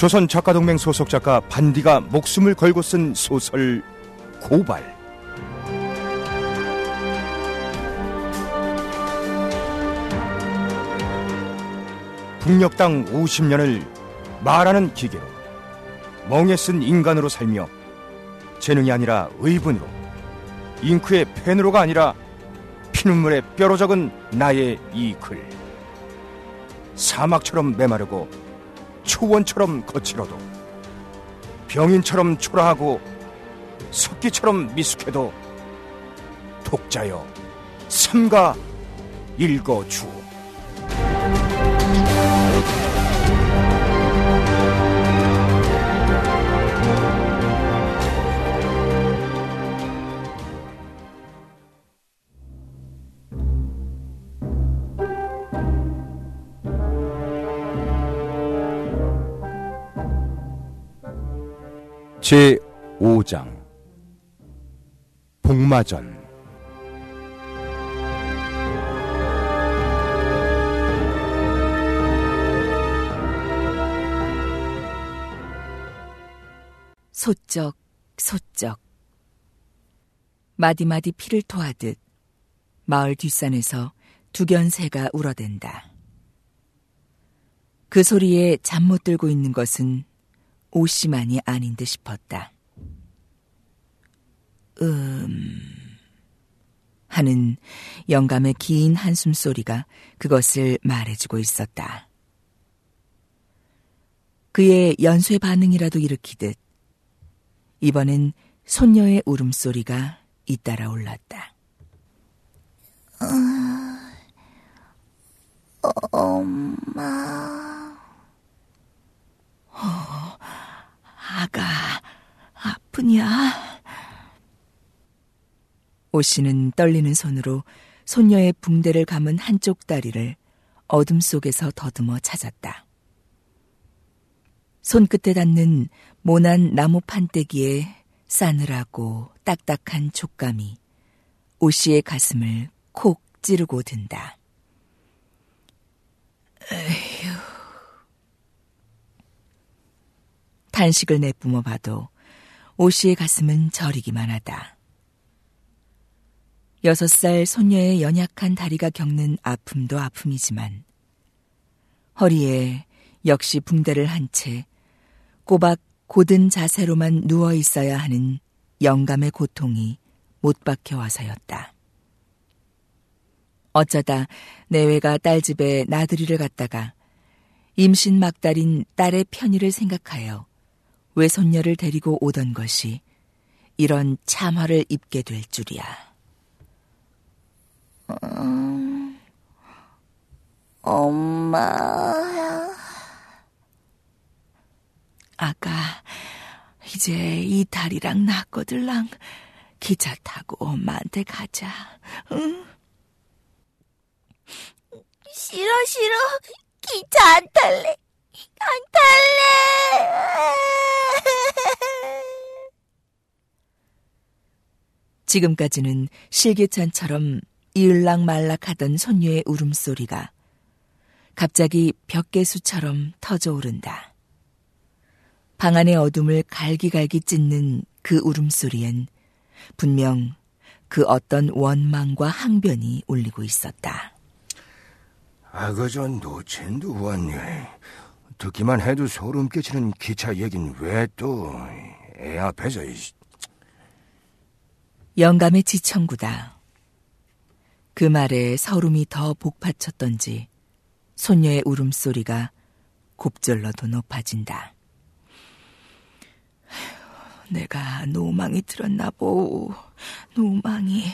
조선 작가동맹 소속 작가 반디가 목숨을 걸고 쓴 소설 고발. 북녘 땅 50년을 말하는 기계로, 멍에 쓴 인간으로 살며 재능이 아니라 의분으로, 잉크의 펜으로가 아니라 피눈물에 뼈로 적은 나의 이 글. 사막처럼 메마르고 초원처럼 거칠어도, 병인처럼 초라하고 석기처럼 미숙해도 독자여 삼가 읽어주오. 제5장 복마전. 소쩍 소쩍. 마디마디 피를 토하듯 마을 뒷산에서 두견새가 울어댄다. 그 소리에 잠 못 들고 있는 것은 오씨만이 아닌 듯 싶었다. 하는 영감의 긴 한숨소리가 그것을 말해주고 있었다. 그의 연쇄 반응이라도 일으키듯 이번엔 손녀의 울음소리가 잇따라 올랐다. 엄마. 아가, 아프냐? 오씨는 떨리는 손으로 손녀의 붕대를 감은 한쪽 다리를 어둠 속에서 더듬어 찾았다. 손끝에 닿는 모난 나무 판때기에 싸늘하고 딱딱한 촉감이 오씨의 가슴을 콕 찌르고 든다. 에휴. 탄식을 내뿜어 봐도 오씨의 가슴은 저리기만 하다. 6살 손녀의 연약한 다리가 겪는 아픔도 아픔이지만 허리에 역시 붕대를 한 채 꼬박 곧은 자세로만 누워 있어야 하는 영감의 고통이 못 박혀와서였다. 어쩌다 내외가 딸 집에 나들이를 갔다가 임신 막달인 딸의 편의를 생각하여 외손녀를 데리고 오던 것이 이런 참화를 입게 될 줄이야. 엄마. 아가, 이제 이 다리랑 나꺼들랑 기차 타고 엄마한테 가자. 응? 싫어. 기차 안 탈래. 안 탈래. 지금까지는 실기찬처럼 이을락말락하던 손녀의 울음소리가 갑자기 벽개수처럼 터져오른다. 방 안의 어둠을 갈기갈기 찢는 그 울음소리엔 분명 그 어떤 원망과 항변이 울리고 있었다. 그저 노체 누웠니? 듣기만 해도 소름 끼치는 기차 얘긴 왜 또 애 앞에서. 영감의 지청구다. 그 말에 서름이 더 복받쳤던지 손녀의 울음소리가 곱절러도 높아진다. 내가 노망이 들었나 보우. 노망이.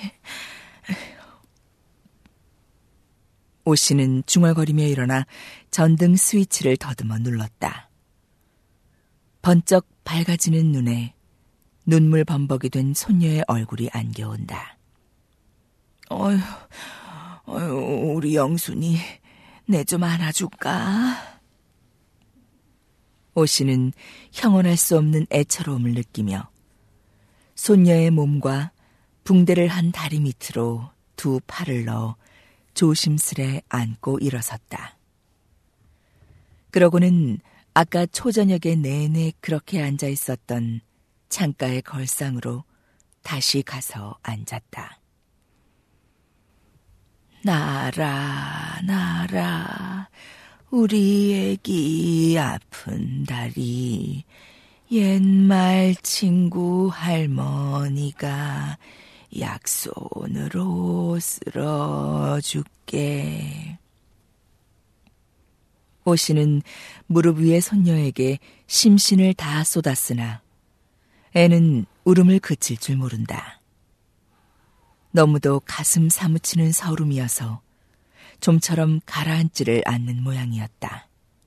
오씨는 중얼거리며 일어나 전등 스위치를 더듬어 눌렀다. 번쩍 밝아지는 눈에 눈물 범벅이 된 손녀의 얼굴이 안겨온다. 어휴, 우리 영순이 내 좀 안아줄까? 오씨는 형언할 수 없는 애처로움을 느끼며 손녀의 몸과 붕대를 한 다리 밑으로 두 팔을 넣어 조심스레 안고 일어섰다. 그러고는 아까 초저녁에 내내 그렇게 앉아 있었던 창가의 걸상으로 다시 가서 앉았다. 나라, 나라, 우리 애기 아픈 다리, 옛말 친구 할머니가 약손으로 쓸어줄게. 오씨는 무릎 위에 손녀에게 심신을 다 쏟았으나 애는 울음을 그칠 줄 모른다. 너무도 가슴 사무치는 서름이어서 좀처럼 가라앉지를 않는 모양이었다.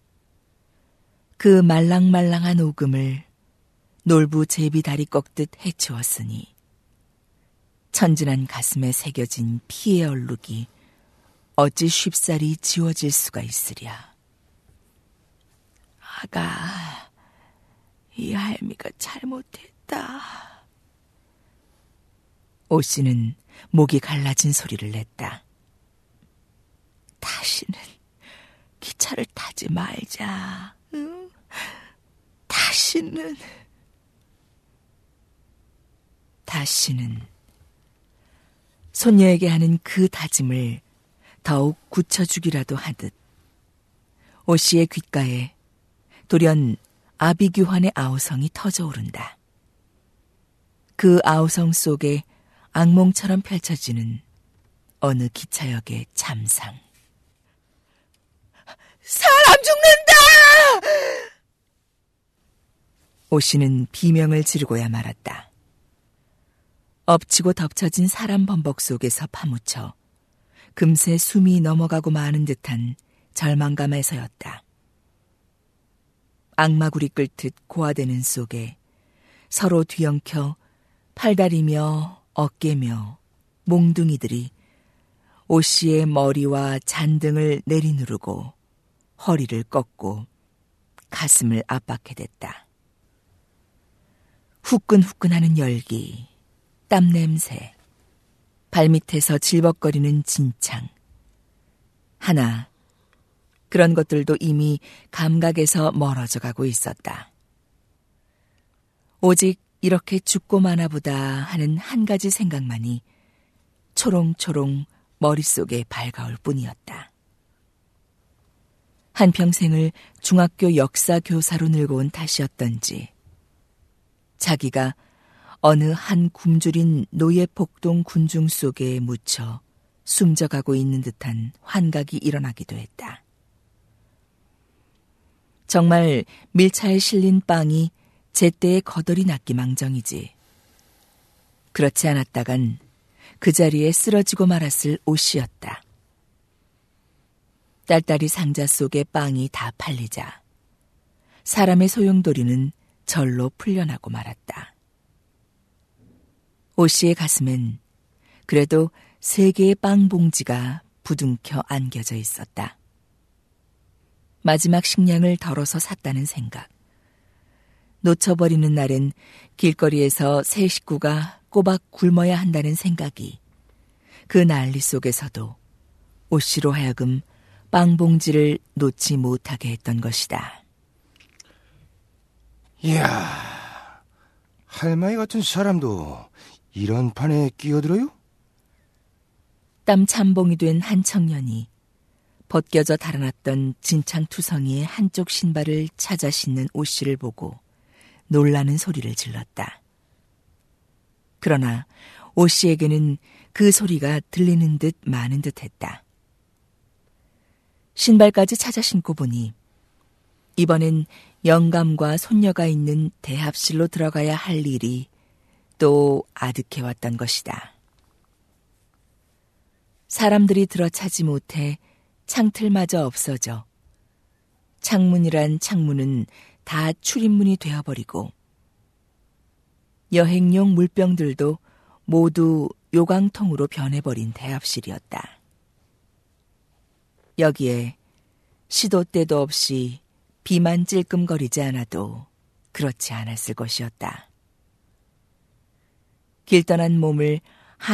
그 말랑말랑한 오금을 놀부 제비다리 꺾듯 해치웠으니 천진한 가슴에 새겨진 피의 얼룩이 어찌 쉽사리 지워질 수가 있으랴. 아가, 이 할미가 잘못했다. 오씨는 목이 갈라진 소리를 냈다. 다시는 기차를 타지 말자. 응? 다시는 손녀에게 하는 그 다짐을 더욱 굳혀주기라도 하듯 오씨의 귓가에 돌연 아비규환의 아우성이 터져오른다. 그 아우성 속에 악몽처럼 펼쳐지는 어느 기차역의 참상. 사람 죽는다! 오씨는 비명을 지르고야 말았다. 엎치고 덮쳐진 사람 범벅 속에서 파묻혀 금세 숨이 넘어가고 마는 듯한 절망감에서였다. 악마구리 끓듯 고아되는 속에 서로 뒤엉켜 팔다리며 어깨며 몽둥이들이 오씨의 머리와 잔등을 내리누르고 허리를 꺾고 가슴을 압박해댔다. 후끈후끈하는 열기, 땀냄새, 발밑에서 질벅거리는 진창. 하나, 그런 것들도 이미 감각에서 멀어져 가고 있었다. 오직 이렇게 죽고 마나보다 하는 한 가지 생각만이 초롱초롱 머릿속에 밝아올 뿐이었다. 한평생을 중학교 역사 교사로 늙어온 탓이었던지 자기가 어느 한 굶주린 노예폭동 군중 속에 묻혀 숨져가고 있는 듯한 환각이 일어나기도 했다. 정말 밀차에 실린 빵이 제때에 거덜이 났기 망정이지. 그렇지 않았다간 그 자리에 쓰러지고 말았을 오씨였다. 딸딸이 상자 속의 빵이 다 팔리자 사람의 소용돌이는 절로 풀려나고 말았다. 오씨의 가슴엔 그래도 3개의 빵 봉지가 부둥켜 안겨져 있었다. 마지막 식량을 덜어서 샀다는 생각. 놓쳐버리는 날엔 길거리에서 새 식구가 꼬박 굶어야 한다는 생각이 그 난리 속에서도 오씨로 하여금 빵 봉지를 놓지 못하게 했던 것이다. 이야, 할머니 같은 사람도 이런 판에 끼어들어요? 땀 참봉이 된 한 청년이 벗겨져 달아났던 진창투성이의 한쪽 신발을 찾아 신는 오씨를 보고 놀라는 소리를 질렀다. 그러나 오씨에게는 그 소리가 들리는 듯 마는 듯 했다. 신발까지 찾아 신고 보니 이번엔 영감과 손녀가 있는 대합실로 들어가야 할 일이 또 아득해왔던 것이다. 사람들이 들어차지 못해 창틀마저 없어져 창문이란 창문은 다 출입문이 되어버리고 여행용 물병들도 모두 요강통으로 변해버린 대합실이었다. 여기에 시도 때도 없이 비만 찔끔거리지 않아도 그렇지 않았을 것이었다. 길 떠난 몸을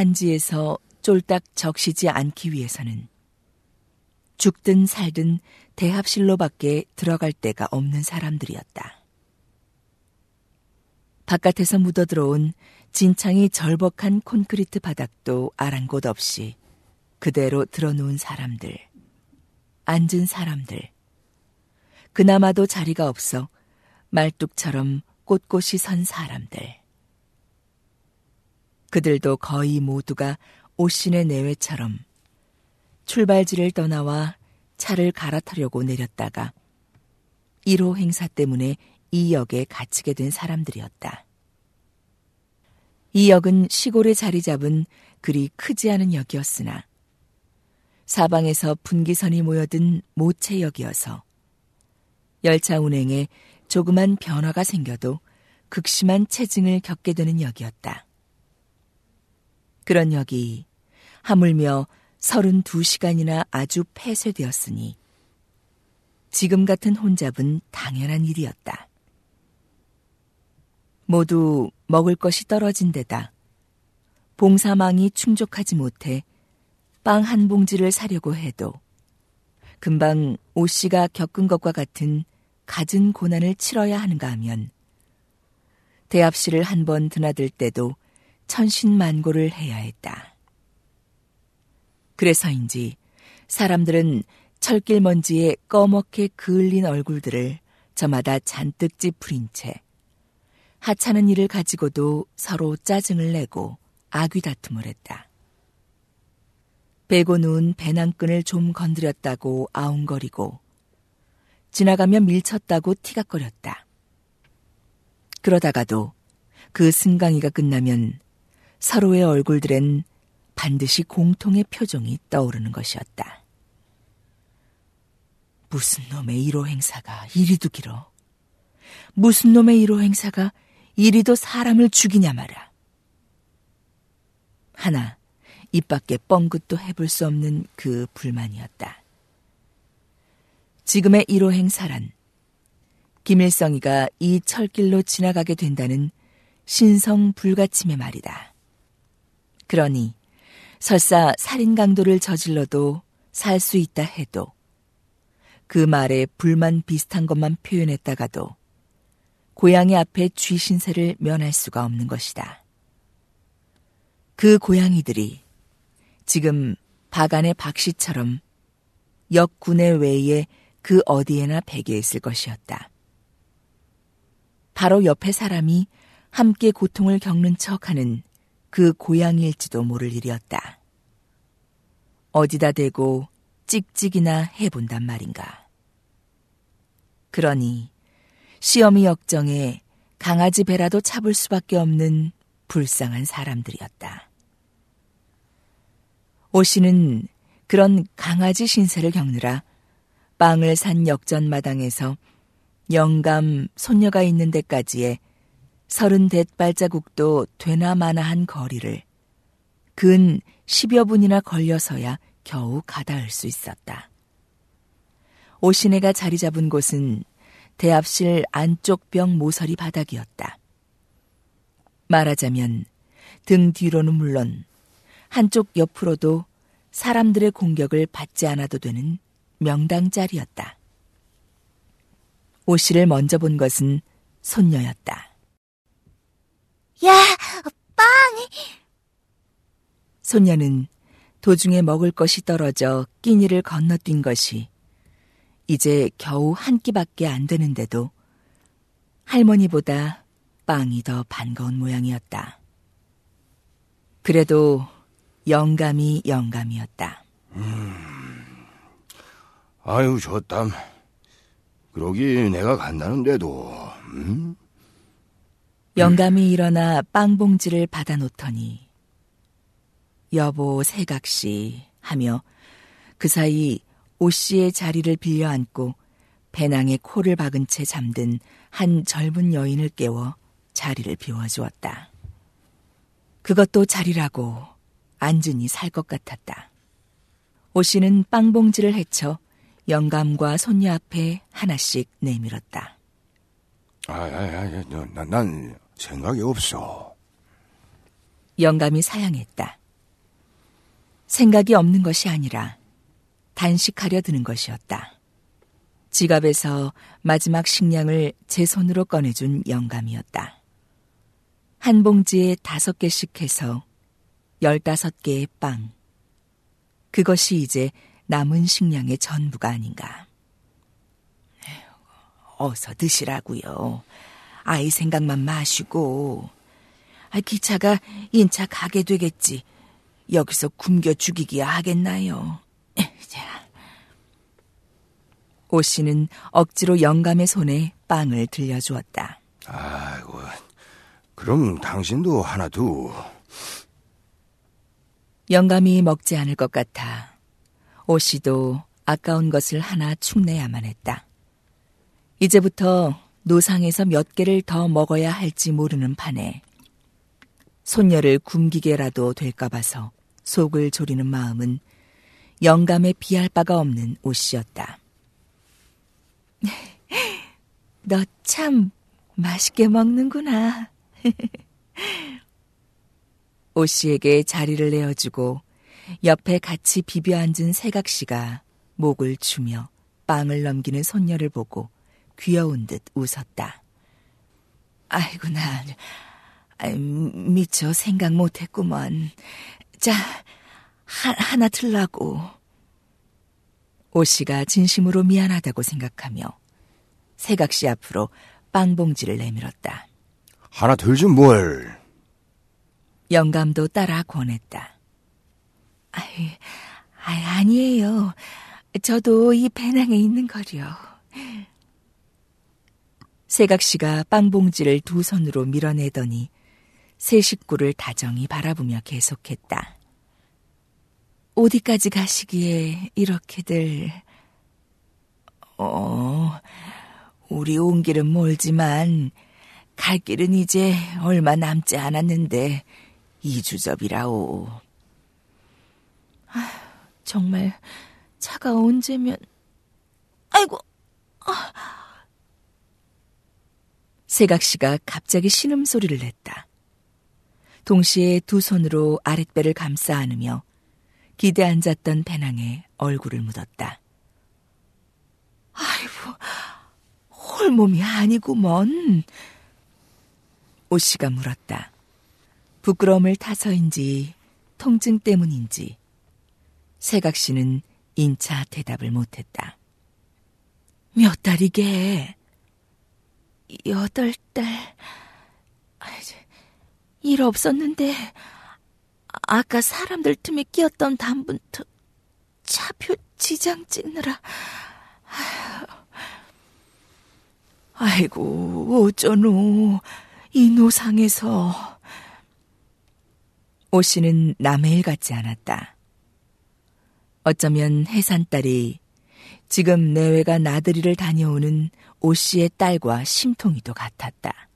한지에서 쫄딱 적시지 않기 위해서는 죽든 살든 대합실로밖에 들어갈 데가 없는 사람들이었다. 바깥에서 묻어들어온 진창이 절벅한 콘크리트 바닥도 아랑곳 없이 그대로 드러놓은 사람들, 앉은 사람들, 그나마도 자리가 없어 말뚝처럼 꼿꼿이 선 사람들. 그들도 거의 모두가 오신의 내외처럼 출발지를 떠나와 차를 갈아타려고 내렸다가 1호 행사 때문에 이 역에 갇히게 된 사람들이었다. 이 역은 시골에 자리 잡은 그리 크지 않은 역이었으나 사방에서 분기선이 모여든 모체역이어서 열차 운행에 조그만 변화가 생겨도 극심한 체증을 겪게 되는 역이었다. 그런 역이 하물며 32시간이나 아주 폐쇄되었으니 지금 같은 혼잡은 당연한 일이었다. 모두 먹을 것이 떨어진 데다 봉사망이 충족하지 못해 빵 한 봉지를 사려고 해도 금방 오 씨가 겪은 것과 같은 갖은 고난을 치러야 하는가 하면 대합실을 한 번 드나들 때도 천신만고를 해야 했다. 그래서인지 사람들은 철길 먼지에 꺼멓게 그을린 얼굴들을 저마다 잔뜩 찌푸린 채 하찮은 일을 가지고도 서로 짜증을 내고 아귀다툼을 했다. 베고 누운 배낭끈을 좀 건드렸다고 아웅거리고 지나가며 밀쳤다고 티각거렸다. 그러다가도 그 승강이가 끝나면 서로의 얼굴들엔 반드시 공통의 표정이 떠오르는 것이었다. 무슨 놈의 1호 행사가 이리도 길어. 무슨 놈의 1호 행사가 이리도 사람을 죽이냐 말아. 하나 입 밖에 뻥긋도 해볼 수 없는 그 불만이었다. 지금의 1호 행사란 김일성이가 이 철길로 지나가게 된다는 신성 불가침의 말이다. 그러니 설사 살인 강도를 저질러도 살 수 있다 해도 그 말에 불만 비슷한 것만 표현했다가도 고양이 앞에 쥐 신세를 면할 수가 없는 것이다. 그 고양이들이 지금 바간의 박씨처럼 역군의 외에 그 어디에나 배겨 있을 것이었다. 바로 옆에 사람이 함께 고통을 겪는 척하는 그 고양이일지도 모를 일이었다. 어디다 대고 찍찍이나 해본단 말인가. 그러니 시어미 역정에 강아지 배라도 잡을 수밖에 없는 불쌍한 사람들이었다. 오 씨는 그런 강아지 신세를 겪느라 빵을 산 역전 마당에서 영감 손녀가 있는 데까지의 30 발자국도 되나 마나한 거리를 근 10여 분이나 걸려서야 겨우 가닿을 수 있었다. 오시네가 자리 잡은 곳은 대합실 안쪽 벽 모서리 바닥이었다. 말하자면 등 뒤로는 물론 한쪽 옆으로도 사람들의 공격을 받지 않아도 되는 명당짜리였다. 오 씨를 먼저 본 것은 손녀였다. 야, 빵! 손녀는 도중에 먹을 것이 떨어져 끼니를 건너뛴 것이 이제 겨우 한 끼밖에 안 되는데도 할머니보다 빵이 더 반가운 모양이었다. 그래도 영감이 영감이었다. 아유, 저 땀. 그러기 내가 간다는데도. 영감이 일어나 빵봉지를 받아놓더니 여보 새각시 하며 그 사이 오 씨의 자리를 빌려 앉고 배낭에 코를 박은 채 잠든 한 젊은 여인을 깨워 자리를 비워주었다. 그것도 자리라고 앉으니 살 것 같았다. 오 씨는 빵봉지를 헤쳐 영감과 손녀 앞에 하나씩 내밀었다. 난 생각이 없어. 영감이 사양했다. 생각이 없는 것이 아니라 단식하려 드는 것이었다. 지갑에서 마지막 식량을 제 손으로 꺼내준 영감이었다. 한 봉지에 5개씩 해서 15개의 빵. 그것이 이제 남은 식량의 전부가 아닌가. 어서 드시라고요. 아이 생각만 마시고. 기차가 인차 가게 되겠지. 여기서 굶겨 죽이기야 하겠나요. 오 씨는 억지로 영감의 손에 빵을 들려주었다. 아이고, 그럼 당신도 하나 두. 영감이 먹지 않을 것 같아 오 씨도 아까운 것을 하나 축내야만 했다. 이제부터 노상에서 몇 개를 더 먹어야 할지 모르는 판에 손녀를 굶기게라도 될까 봐서 속을 졸이는 마음은 영감에 비할 바가 없는 오 씨였다. 너 참 맛있게 먹는구나. 오 씨에게 자리를 내어주고 옆에 같이 비벼 앉은 세각 씨가 목을 추며 빵을 넘기는 손녀를 보고 귀여운 듯 웃었다. 아이고, 미처 생각 못했구먼. 자, 하나 들라고. 오 씨가 진심으로 미안하다고 생각하며 세각 씨 앞으로 빵 봉지를 내밀었다. 하나 들지 뭘. 영감도 따라 권했다. 아니에요. 저도 이 배낭에 있는 거려. 세각 씨가 빵 봉지를 두 손으로 밀어내더니 세 식구를 다정히 바라보며 계속했다. 어디까지 가시기에 이렇게들. 우리 온 길은 멀지만 갈 길은 이제 얼마 남지 않았는데 2주접이라오. 정말 차가 언제면. 아이고. 세각 씨가 갑자기 신음소리를 냈다. 동시에 두 손으로 아랫배를 감싸 안으며 기대 앉았던 배낭에 얼굴을 묻었다. 아이고, 홀몸이 아니구먼. 오 씨가 물었다. 부끄러움을 타서인지 통증 때문인지 세각 씨는 인차 대답을 못했다. 몇 달이게? 8달. 일 없었는데 아까 사람들 틈에 끼었던 다음부터 차표 지장 찍느라. 아이고, 어쩌노. 이 노상에서. 오 씨는 남의 일 같지 않았다. 어쩌면 해산딸이 지금 내외가 나들이를 다녀오는 오 씨의 딸과 심통이도 같았다.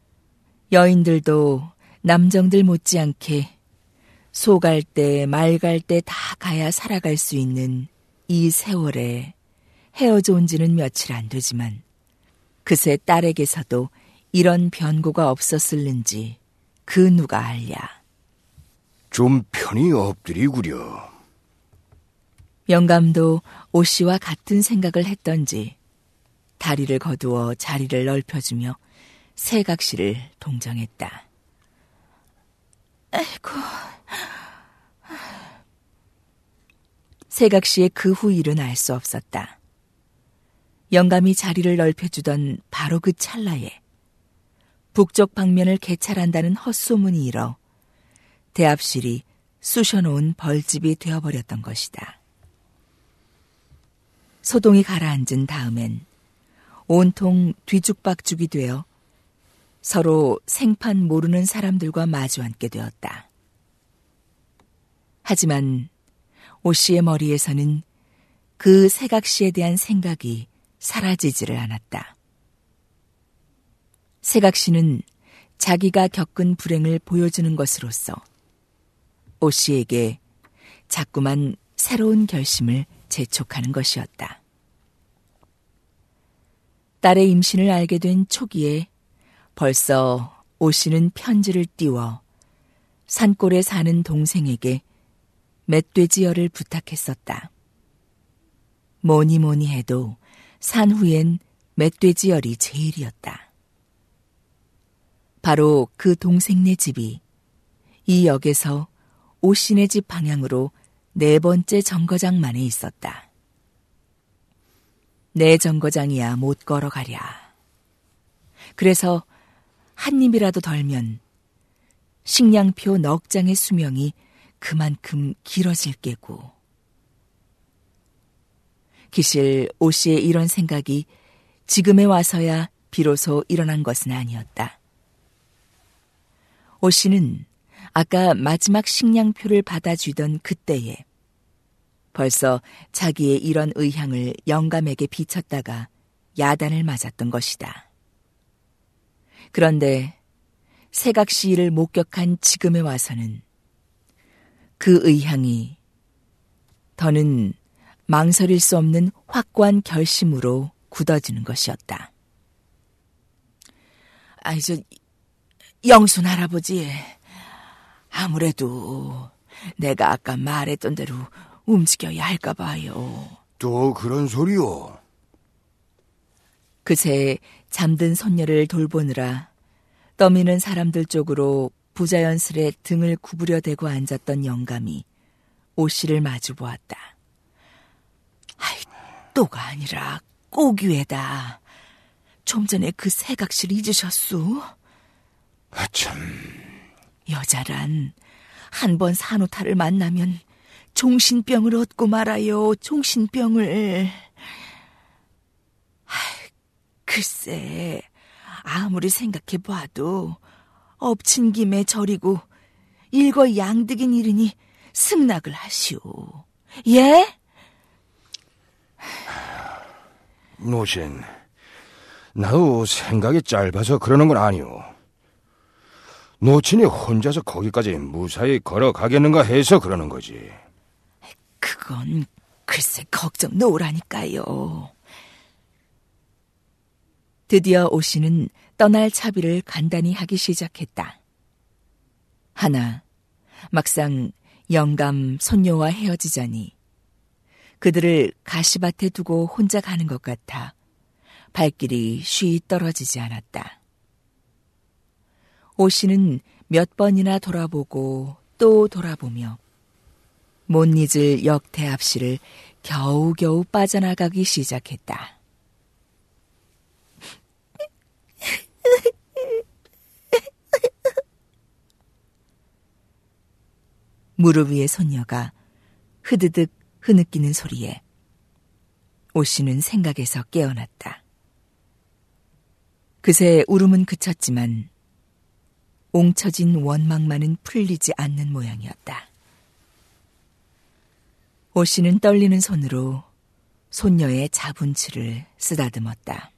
여인들도 남정들 못지않게 소 갈 때, 말 갈 때 다 가야 살아갈 수 있는 이 세월에 헤어져 온 지는 며칠 안 되지만 그새 딸에게서도 이런 변고가 없었을는지 그 누가 알랴. 좀 편히 엎드리구려. 영감도 오 씨와 같은 생각을 했던지 다리를 거두어 자리를 넓혀주며 세각 씨를 동정했다. 아이고. 세각 씨의 그 후 일은 알 수 없었다. 영감이 자리를 넓혀주던 바로 그 찰나에 북쪽 방면을 개찰한다는 헛소문이 일어 대합실이 쑤셔놓은 벌집이 되어버렸던 것이다. 소동이 가라앉은 다음엔 온통 뒤죽박죽이 되어 서로 생판 모르는 사람들과 마주 앉게 되었다. 하지만 오 씨의 머리에서는 그 세각 씨에 대한 생각이 사라지지를 않았다. 세각 씨는 자기가 겪은 불행을 보여주는 것으로서 오 씨에게 자꾸만 새로운 결심을 재촉하는 것이었다. 딸의 임신을 알게 된 초기에 벌써 오 씨는 편지를 띄워 산골에 사는 동생에게 멧돼지열을 부탁했었다. 뭐니 해도 산 후엔 멧돼지열이 제일이었다. 바로 그 동생네 집이 이 역에서 오씨네 집 방향으로 4번째 정거장만에 있었다. 내 정거장이야 못 걸어가랴. 그래서 한 입이라도 덜면 식량표 넉 장의 수명이 그만큼 길어질 게고. 기실 오씨의 이런 생각이 지금에 와서야 비로소 일어난 것은 아니었다. 오씨는 아까 마지막 식량표를 받아주던 그때에 벌써 자기의 이런 의향을 영감에게 비쳤다가 야단을 맞았던 것이다. 그런데 새각시일을 목격한 지금에 와서는 그 의향이 더는 망설일 수 없는 확고한 결심으로 굳어지는 것이었다. 영순 할아버지, 아무래도 내가 아까 말했던 대로 움직여야 할까 봐요. 또 그런 소리요? 그새 잠든 손녀를 돌보느라 떠미는 사람들 쪽으로 부자연스레 등을 구부려 대고 앉았던 영감이 오씨를 마주 보았다. 또가 아니라 꼬귀에다. 좀 전에 그 새각시를 잊으셨소? 참. 여자란 한 번 산호탈을 만나면 종신병을 얻고 말아요. 종신병을. 글쎄, 아무리 생각해봐도 엎친 김에 저리고 일거양득인 일이니 승낙을 하시오. 예? 노신, 나도 생각이 짧아서 그러는 건 아니오. 노친이 혼자서 거기까지 무사히 걸어가겠는가 해서 그러는 거지. 그건 글쎄 걱정 놓으라니까요. 드디어 오씨는 떠날 차비를 간단히 하기 시작했다. 하나, 막상 영감 손녀와 헤어지자니 그들을 가시밭에 두고 혼자 가는 것 같아 발길이 쉬이 떨어지지 않았다. 오씨는 몇 번이나 돌아보고 또 돌아보며 못 잊을 역대 앞시를 겨우겨우 빠져나가기 시작했다. 무릎 위의 손녀가 흐드득 흐느끼는 소리에 오씨는 생각에서 깨어났다. 그새 울음은 그쳤지만 옹쳐진 원망만은 풀리지 않는 모양이었다. 오씨는 떨리는 손으로 손녀의 자분치를 쓰다듬었다.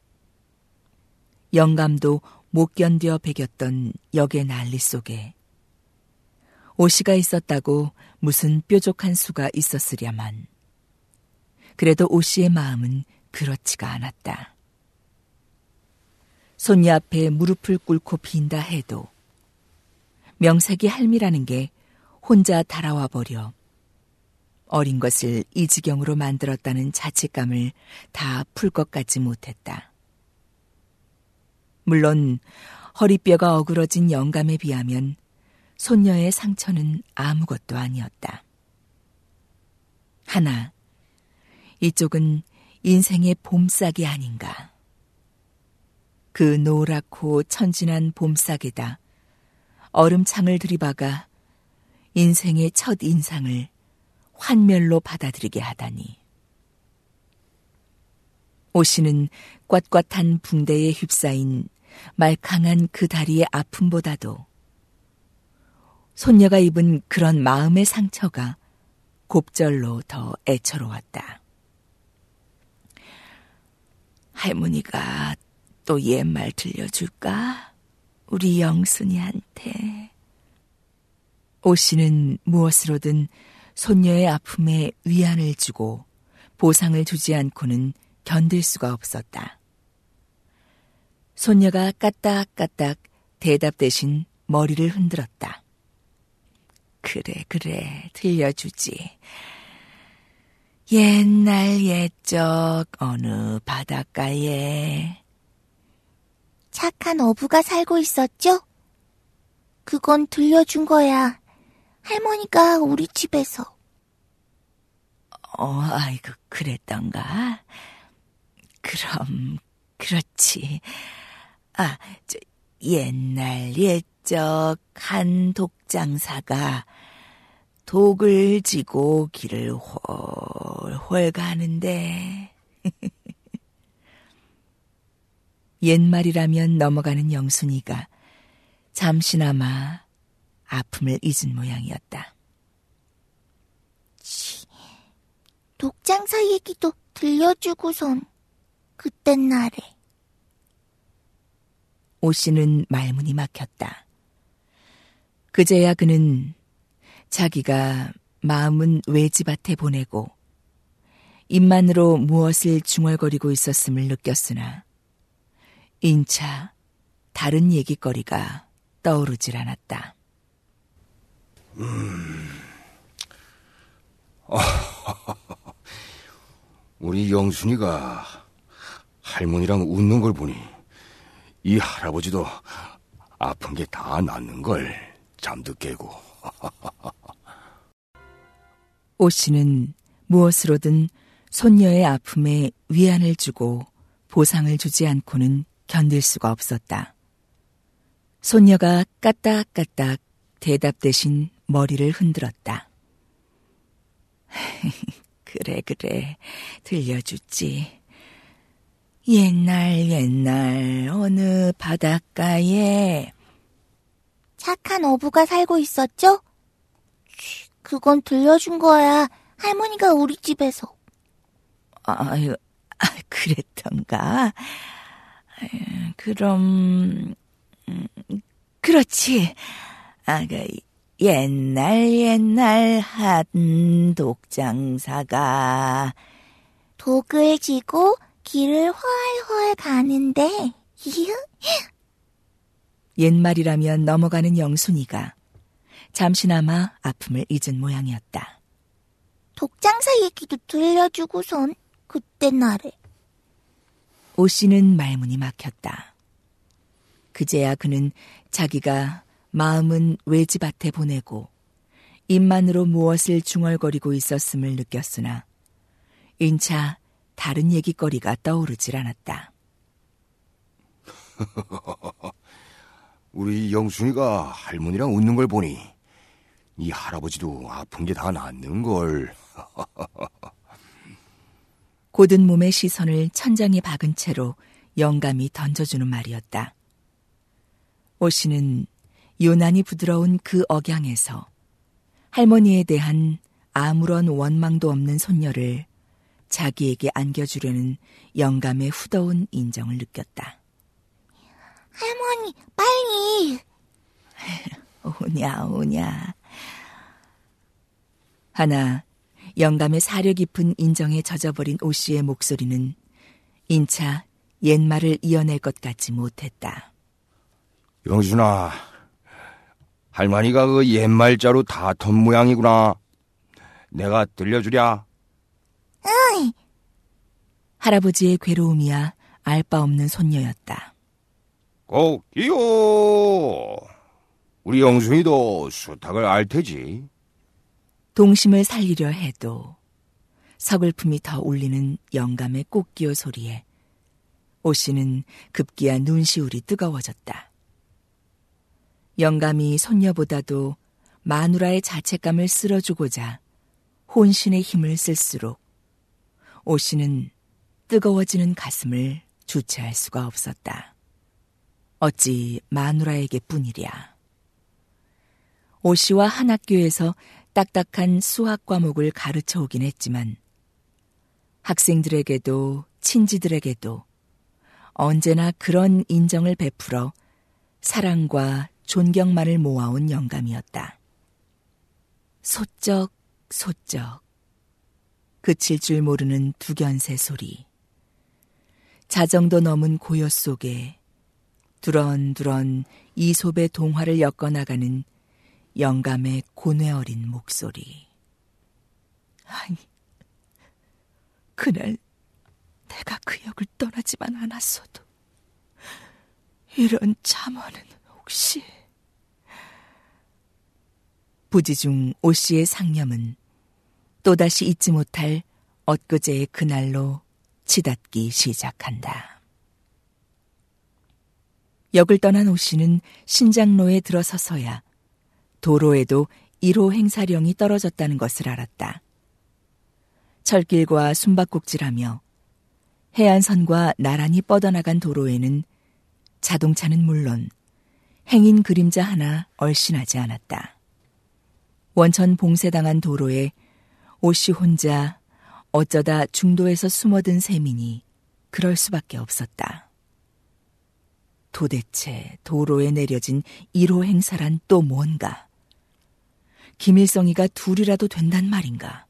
영감도 못 견뎌 배겼던 역의 난리 속에 오씨가 있었다고 무슨 뾰족한 수가 있었으랴만 그래도 오씨의 마음은 그렇지가 않았다. 손녀 앞에 무릎을 꿇고 빈다 해도 명색이 할미라는 게 혼자 달아와 버려 어린 것을 이 지경으로 만들었다는 자책감을 다 풀 것 같지 못했다. 물론 허리뼈가 어그러진 영감에 비하면 손녀의 상처는 아무것도 아니었다. 하나, 이쪽은 인생의 봄싹이 아닌가. 그 노랗고 천진한 봄싹에다 얼음창을 들이박아 인생의 첫 인상을 환멸로 받아들이게 하다니. 오씨는 빳빳한 붕대에 휩싸인 말캉한 그 다리의 아픔보다도 손녀가 입은 그런 마음의 상처가 곱절로 더 애처로웠다. 할머니가 또 옛말 들려줄까? 우리 영순이한테. 오씨는 무엇으로든 손녀의 아픔에 위안을 주고 보상을 주지 않고는 견딜 수가 없었다. 손녀가 까딱까딱 대답 대신 머리를 흔들었다. 그래, 들려주지. 옛날 옛적 어느 바닷가에 착한 어부가 살고 있었죠? 그건 들려준 거야. 할머니가 우리 집에서. 아이고, 그랬던가? 그럼, 그렇지. 옛날 옛적 한 독장사가 독을 지고 길을 홀홀 가는데. 옛말이라면 넘어가는 영순이가 잠시나마 아픔을 잊은 모양이었다. 독장사 얘기도 들려주고선 그땐 날에. 오 씨는 말문이 막혔다. 그제야 그는 자기가 마음은 외지밭에 보내고 입만으로 무엇을 중얼거리고 있었음을 느꼈으나 인차 다른 얘기거리가 떠오르질 않았다. 우리 영순이가 할머니랑 웃는 걸 보니 이 할아버지도 아픈 게 다 낫는 걸 잠도 깨고. 오 씨는 무엇으로든 손녀의 아픔에 위안을 주고 보상을 주지 않고는 견딜 수가 없었다. 손녀가 까딱까딱 대답 대신 머리를 흔들었다. 그래, 들려주지. 옛날 어느 바닷가에 착한 어부가 살고 있었죠? 그건 들려준 거야. 할머니가 우리 집에서. 그랬던가? 그럼, 그렇지. 옛날 한 독장사가 독을 지고 길을 훨훨 가는데. 옛말이라면 넘어가는 영순이가 잠시나마 아픔을 잊은 모양이었다. 독장사 얘기도 들려주고선 그땐 날에. 오 씨는 말문이 막혔다. 그제야 그는 자기가 마음은 외지밭에 보내고 입만으로 무엇을 중얼거리고 있었음을 느꼈으나 인차 다른 얘기거리가 떠오르질 않았다. 우리 영순이가 할머니랑 웃는 걸 보니 이 할아버지도 아픈 게 다 낫는 걸. 고든 몸의 시선을 천장에 박은 채로 영감이 던져주는 말이었다. 오 씨는 유난히 부드러운 그 억양에서 할머니에 대한 아무런 원망도 없는 손녀를 자기에게 안겨주려는 영감의 후더운 인정을 느꼈다. 할머니, 빨리. 오냐. 하나 영감의 사려 깊은 인정에 젖어버린 오 씨의 목소리는 인차 옛말을 이어낼 것 같지 못했다. 영순아, 할머니가 그 옛말자로 다턴 모양이구나. 내가 들려주랴. 응. 할아버지의 괴로움이야 알 바 없는 손녀였다. 꼭이요. 우리 영순이도 수탉을 알 테지. 동심을 살리려 해도 서글픔이 더 울리는 영감의 꽃기호 소리에 오 씨는 급기야 눈시울이 뜨거워졌다. 영감이 손녀보다도 마누라의 자책감을 쓸어주고자 혼신의 힘을 쓸수록 오 씨는 뜨거워지는 가슴을 주체할 수가 없었다. 어찌 마누라에게 뿐이랴. 오 씨와 한 학교에서 딱딱한 수학 과목을 가르쳐 오긴 했지만 학생들에게도 친지들에게도 언제나 그런 인정을 베풀어 사랑과 존경만을 모아온 영감이었다. 소쩍 그칠 줄 모르는 두견새 소리, 자정도 넘은 고요 속에 두런두런 이솝의 동화를 엮어나가는 영감의 고뇌 어린 목소리. 그날 내가 그 역을 떠나지만 않았어도 이런 잠언은 혹시... 부지 중 오씨의 상념은 또다시 잊지 못할 엊그제의 그날로 치닫기 시작한다. 역을 떠난 오씨는 신장로에 들어서서야 도로에도 1호 행사령이 떨어졌다는 것을 알았다. 철길과 숨바꼭질하며 해안선과 나란히 뻗어나간 도로에는 자동차는 물론 행인 그림자 하나 얼씬하지 않았다. 원천 봉쇄당한 도로에 오씨 혼자 어쩌다 중도에서 숨어든 셈이니 그럴 수밖에 없었다. 도대체 도로에 내려진 1호 행사란 또 뭔가? 김일성이가 둘이라도 된단 말인가?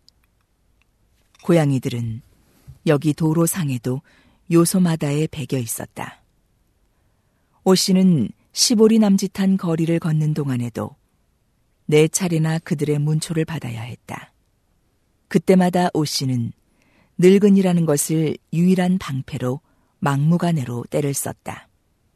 고양이들은 여기 도로상에도 요소마다에 배겨 있었다. 오씨는 10올이 남짓한 거리를 걷는 동안에도 4차례나 그들의 문초를 받아야 했다. 그때마다 오씨는 늙은이라는 것을 유일한 방패로 막무가내로 때를 썼다.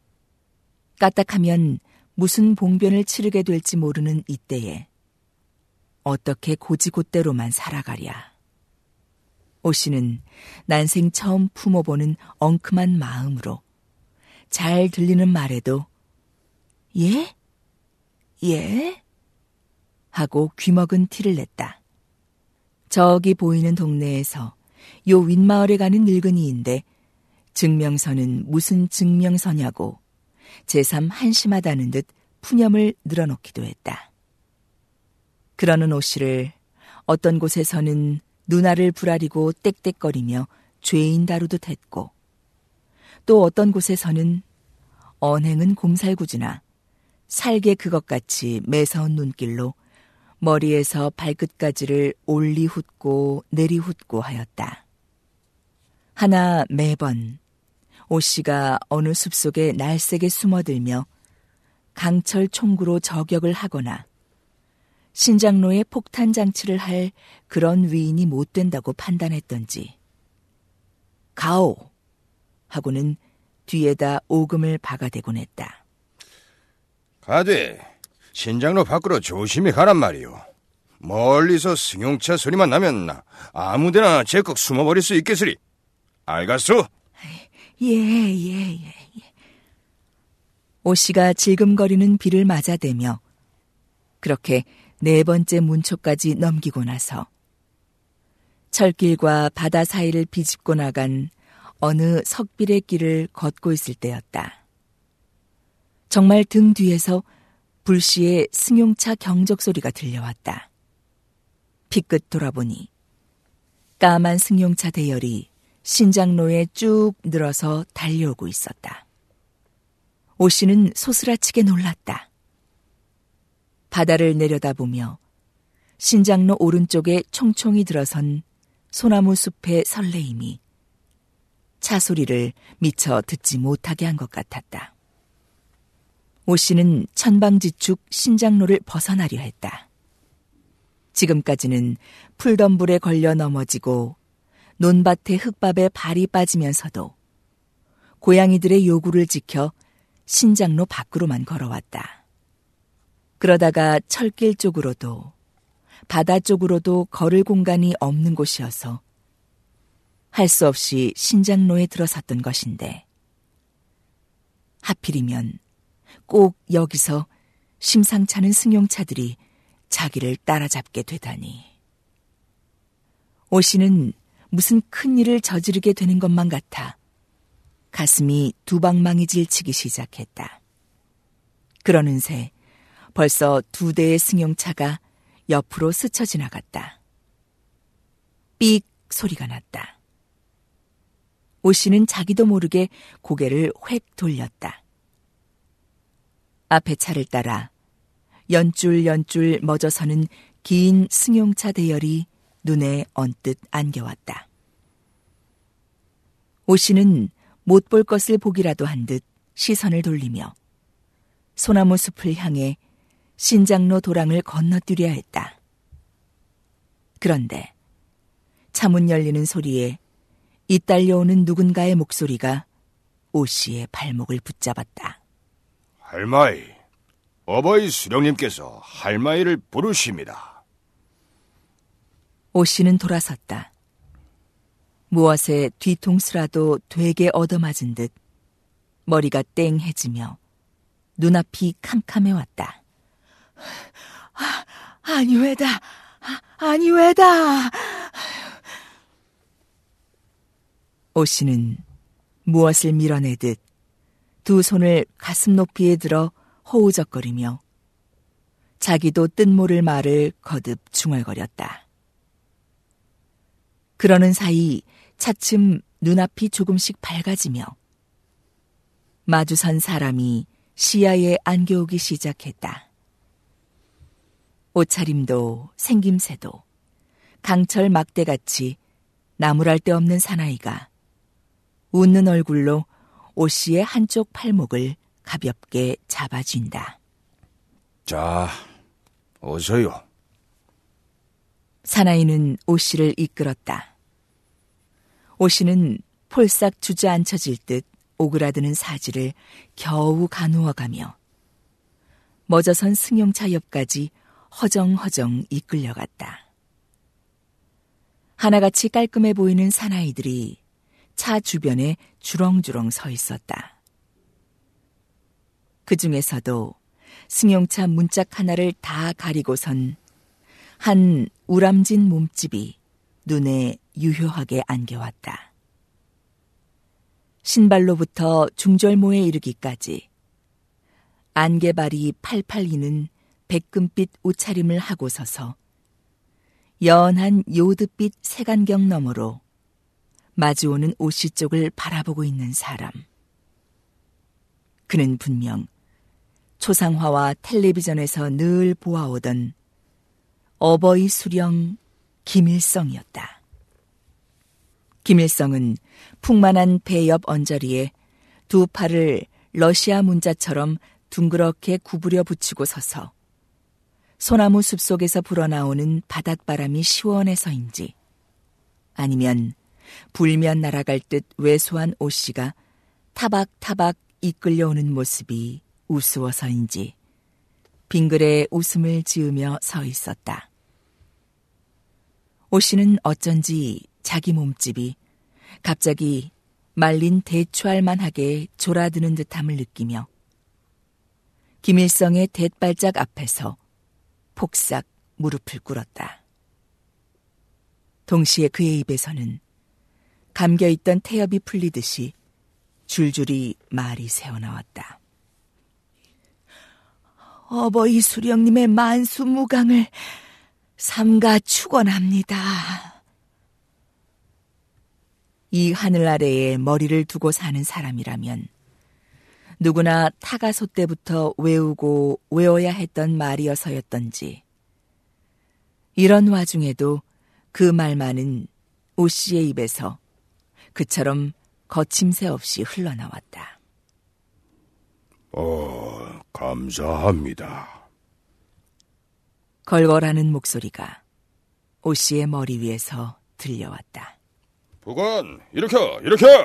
까딱하면 무슨 봉변을 치르게 될지 모르는 이때에 어떻게 고지곳대로만 살아가랴. 오씨는 난생 처음 품어보는 엉큼한 마음으로 잘 들리는 말에도 예? 예? 하고 귀먹은 티를 냈다. 저기 보이는 동네에서 요 윗마을에 가는 늙은이인데 증명서는 무슨 증명서냐고 제삼 한심하다는 듯 푸념을 늘어놓기도 했다. 그러는 오씨를 어떤 곳에서는 누나를 부라리고 떽떽거리며 죄인 다루듯 했고 또 어떤 곳에서는 언행은 곰살구주나 살게 그것같이 매서운 눈길로 머리에서 발끝까지를 올리 훑고 내리 훑고 하였다. 하나 매번 오씨가 어느 숲속에 날쌔게 숨어들며 강철 총구로 저격을 하거나 신장로에 폭탄 장치를 할 그런 위인이 못 된다고 판단했던지 가오! 하고는 뒤에다 오금을 박아대곤 했다. 가되 신장로 밖으로 조심히 가란 말이오. 멀리서 승용차 소리만 나면 아무데나 제컥 숨어버릴 수 있겠으리. 알겠소? 예. 오씨가 질금거리는 비를 맞아대며 그렇게 4번째 문초까지 넘기고 나서 철길과 바다 사이를 비집고 나간 어느 석빌의 길을 걷고 있을 때였다. 정말 등 뒤에서 불시에 승용차 경적 소리가 들려왔다. 피끝 돌아보니 까만 승용차 대열이 신장로에 쭉 늘어서 달려오고 있었다. 오씨는 소스라치게 놀랐다. 바다를 내려다보며 신장로 오른쪽에 총총히 들어선 소나무 숲의 설레임이 차 소리를 미처 듣지 못하게 한 것 같았다. 오씨는 천방지축 신장로를 벗어나려 했다. 지금까지는 풀덤불에 걸려 넘어지고 논밭의 흙밥에 발이 빠지면서도 고양이들의 요구를 지켜 신장로 밖으로만 걸어왔다. 그러다가 철길 쪽으로도 바다 쪽으로도 걸을 공간이 없는 곳이어서 할 수 없이 신장로에 들어섰던 것인데 하필이면 꼭 여기서 심상찮은 승용차들이 자기를 따라잡게 되다니. 오씨는 무슨 큰일을 저지르게 되는 것만 같아 가슴이 두방망이질 치기 시작했다. 그러는 새 벌써 2대의 승용차가 옆으로 스쳐 지나갔다. 삑 소리가 났다. 오씨는 자기도 모르게 고개를 획 돌렸다. 앞에 차를 따라 연줄 멎어서는 긴 승용차 대열이 눈에 언뜻 안겨왔다. 오씨는 못 볼 것을 보기라도 한 듯 시선을 돌리며 소나무 숲을 향해 신장로 도랑을 건너뛰려 했다. 그런데 차문 열리는 소리에 잇달려오는 누군가의 목소리가 오 씨의 발목을 붙잡았다. 할마이, 어버이 수령님께서 할마이를 부르십니다. 오 씨는 돌아섰다. 무엇에 뒤통수라도 되게 얻어맞은 듯 머리가 땡해지며 눈앞이 캄캄해왔다. 아니 왜다. 오 씨는 무엇을 밀어내듯 두 손을 가슴 높이에 들어 허우적거리며 자기도 뜻 모를 말을 거듭 중얼거렸다. 그러는 사이 차츰 눈앞이 조금씩 밝아지며 마주선 사람이 시야에 안겨오기 시작했다. 옷차림도 생김새도 강철 막대같이 나무랄 데 없는 사나이가 웃는 얼굴로 오 씨의 한쪽 팔목을 가볍게 잡아쥔다. 자, 어서요. 사나이는 오 씨를 이끌었다. 오 씨는 폴싹 주저앉혀질 듯 오그라드는 사지를 겨우 가누어가며 멎어선 승용차 옆까지 허정허정 이끌려갔다. 하나같이 깔끔해 보이는 사나이들이 차 주변에 주렁주렁 서 있었다. 그 중에서도 승용차 문짝 하나를 다 가리고선 한 우람진 몸집이 눈에 유효하게 안겨왔다. 신발로부터 중절모에 이르기까지 안개발이 팔팔 이는 백금빛 옷차림을 하고 서서 연한 요드빛 색안경 너머로 마주오는 오 씨 쪽을 바라보고 있는 사람. 그는 분명 초상화와 텔레비전에서 늘 보아오던 어버이 수령 김일성이었다. 김일성은 풍만한 배 옆 언저리에 두 팔을 러시아 문자처럼 둥그렇게 구부려 붙이고 서서 소나무 숲속에서 불어나오는 바닷바람이 시원해서인지 아니면 불면 날아갈 듯 왜소한 오 씨가 타박타박 이끌려오는 모습이 우스워서인지 빙그레 웃음을 지으며 서 있었다. 오 씨는 어쩐지 자기 몸집이 갑자기 말린 대추알만하게 졸아드는 듯함을 느끼며 김일성의 대발짝 앞에서 폭삭 무릎을 꿇었다. 동시에 그의 입에서는 감겨있던 태엽이 풀리듯이 줄줄이 말이 새어나왔다. 어버이 수령님의 만수무강을 삼가 축원합니다. 이 하늘 아래에 머리를 두고 사는 사람이라면 누구나 타가소 때부터 외우고 외워야 했던 말이어서였던지 이런 와중에도 그 말만은 오 씨의 입에서 그처럼 거침새 없이 흘러나왔다. 감사합니다. 걸걸하는 목소리가 오 씨의 머리 위에서 들려왔다. 부관, 일으켜!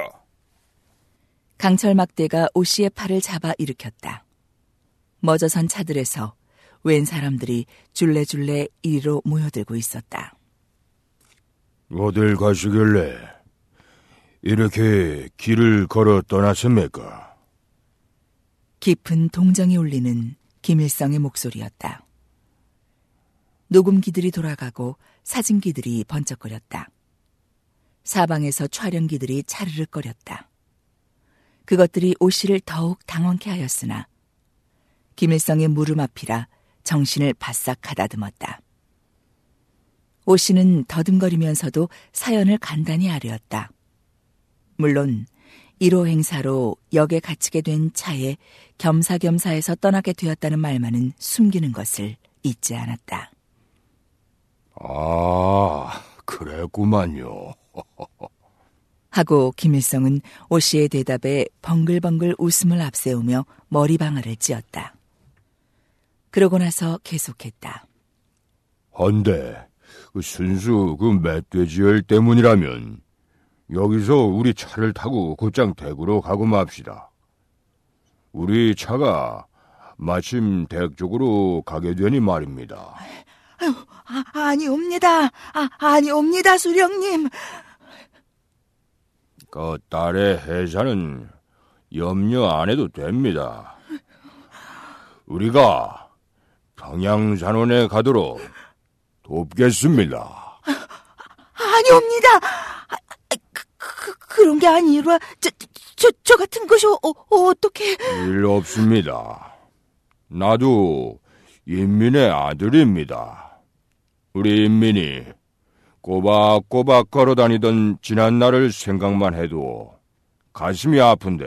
강철 막대가 오 씨의 팔을 잡아 일으켰다. 멎어선 차들에서 웬 사람들이 줄레줄레 이리로 모여들고 있었다. 어딜 가시길래 이렇게 길을 걸어 떠났습니까? 깊은 동정이 울리는 김일성의 목소리였다. 녹음기들이 돌아가고 사진기들이 번쩍거렸다. 사방에서 촬영기들이 차르륵거렸다. 그것들이 오 씨를 더욱 당황케 하였으나 김일성의 무릎 앞이라 정신을 바싹 가다듬었다. 오 씨는 더듬거리면서도 사연을 간단히 아뢰었다. 물론 1호 행사로 역에 갇히게 된 차에 겸사겸사해서 떠나게 되었다는 말만은 숨기는 것을 잊지 않았다. 그랬구만요. 하고 김일성은 오 씨의 대답에 벙글벙글 웃음을 앞세우며 머리방아를 찧었다. 그러고 나서 계속했다. 헌데 순수 그 멧돼지열 때문이라면 여기서 우리 차를 타고 곧장 댁으로 가고 맙시다. 우리 차가 마침 댁 쪽으로 가게 되니 말입니다. 아유, 아니옵니다. 아니옵니다, 수령님. 그 딸의 해사는 염려 안 해도 됩니다. 우리가 평양산원에 가도록 돕겠습니다. 아니옵니다. 그런 게 아니라 저 같은 것이 어떻게... 일 없습니다. 나도 인민의 아들입니다. 우리 인민이 꼬박꼬박 걸어다니던 지난 날을 생각만 해도 가슴이 아픈데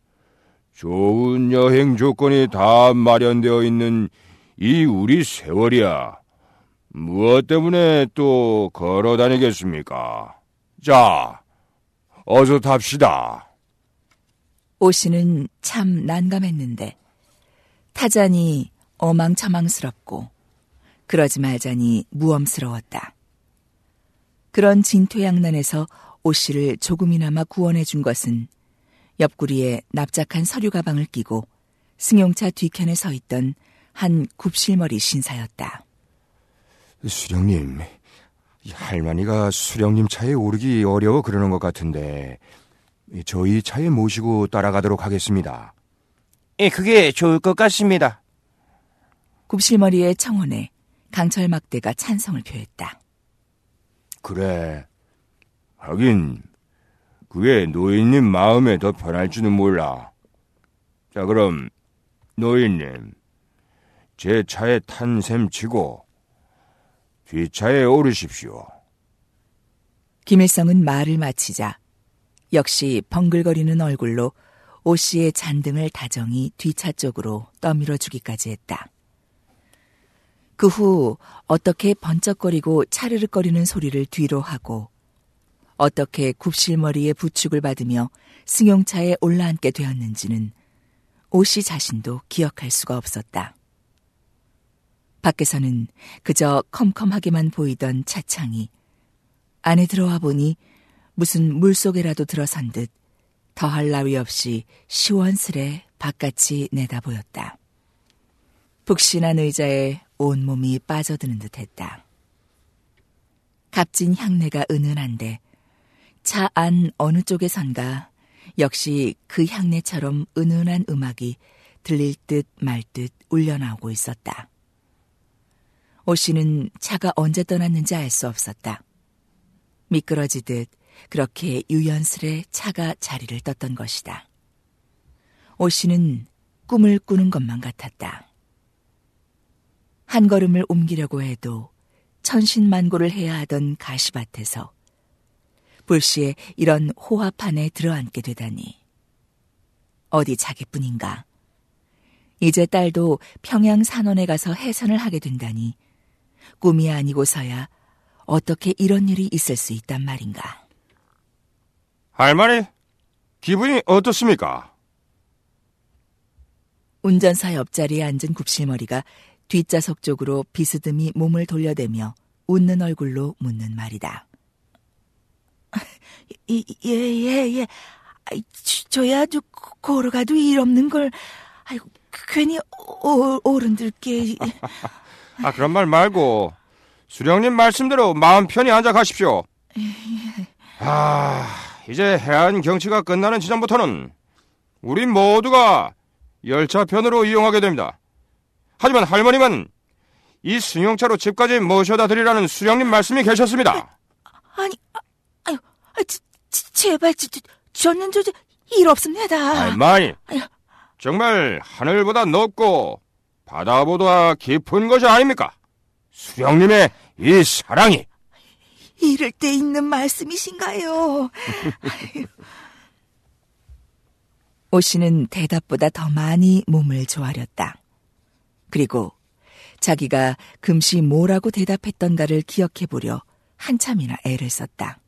좋은 여행 조건이 다 마련되어 있는 이 우리 세월이야 무엇 때문에 또 걸어다니겠습니까? 자, 어서 탑시다. 오씨는 참 난감했는데 타자니 어망처망스럽고 그러지 말자니 무엄스러웠다. 그런 진퇴양난에서 오씨를 조금이나마 구원해 준 것은 옆구리에 납작한 서류 가방을 끼고 승용차 뒤편에 서 있던 한 굽실머리 신사였다. 수령님, 할머니가 수령님 차에 오르기 어려워 그러는 것 같은데 저희 차에 모시고 따라가도록 하겠습니다. 예, 그게 좋을 것 같습니다. 굽실머리의 청혼에 강철막대가 찬성을 표했다. 그래, 하긴 그게 노인님 마음에 더 편할지는 몰라. 자, 그럼 노인님, 제 차에 탄 셈 치고 뒷차에 오르십시오. 김일성은 말을 마치자 역시 벙글거리는 얼굴로 오씨의 잔등을 다정히 뒷차 쪽으로 떠밀어 주기까지 했다. 그 후 어떻게 번쩍거리고 차르륵거리는 소리를 뒤로 하고 어떻게 굽실머리의 부축을 받으며 승용차에 올라앉게 되었는지는 오씨 자신도 기억할 수가 없었다. 밖에서는 그저 컴컴하게만 보이던 차창이 안에 들어와 보니 무슨 물속에라도 들어선 듯 더할 나위 없이 시원스레 바깥이 내다보였다. 푹신한 의자에 온몸이 빠져드는 듯했다. 값진 향내가 은은한데 차 안 어느 쪽에선가 역시 그 향내처럼 은은한 음악이 들릴 듯 말 듯 울려나오고 있었다. 오씨는 차가 언제 떠났는지 알 수 없었다. 미끄러지듯 그렇게 유연스레 차가 자리를 떴던 것이다. 오씨는 꿈을 꾸는 것만 같았다. 한 걸음을 옮기려고 해도 천신만고를 해야 하던 가시밭에서 불시에 이런 호화판에 들어앉게 되다니. 어디 자기뿐인가. 이제 딸도 평양산원에 가서 해선을 하게 된다니 꿈이 아니고서야 어떻게 이런 일이 있을 수 있단 말인가. 할머니, 기분이 어떻습니까? 운전사 옆자리에 앉은 굽실머리가 뒷좌석 쪽으로 비스듬히 몸을 돌려대며 웃는 얼굴로 묻는 말이다. 예. 저야 아주 걸어가도 일 없는 걸. 아이고, 괜히 어른들께. 그런 말 말고 수령님 말씀대로 마음 편히 앉아 가십시오. 이제 해안 경치가 끝나는 지점부터는 우리 모두가 열차편으로 이용하게 됩니다. 하지만 할머님은 이 승용차로 집까지 모셔다 드리라는 수령님 말씀이 계셨습니다. 제발, 저는 일 없습니다. 할머니, 정말 하늘보다 높고 바다보다 깊은 것이 아닙니까? 수령님의 이 사랑이. 이럴 때 있는 말씀이신가요? 오씨는 대답보다 더 많이 몸을 조아렸다. 그리고 자기가 금시 뭐라고 대답했던가를 기억해보려 한참이나 애를 썼다.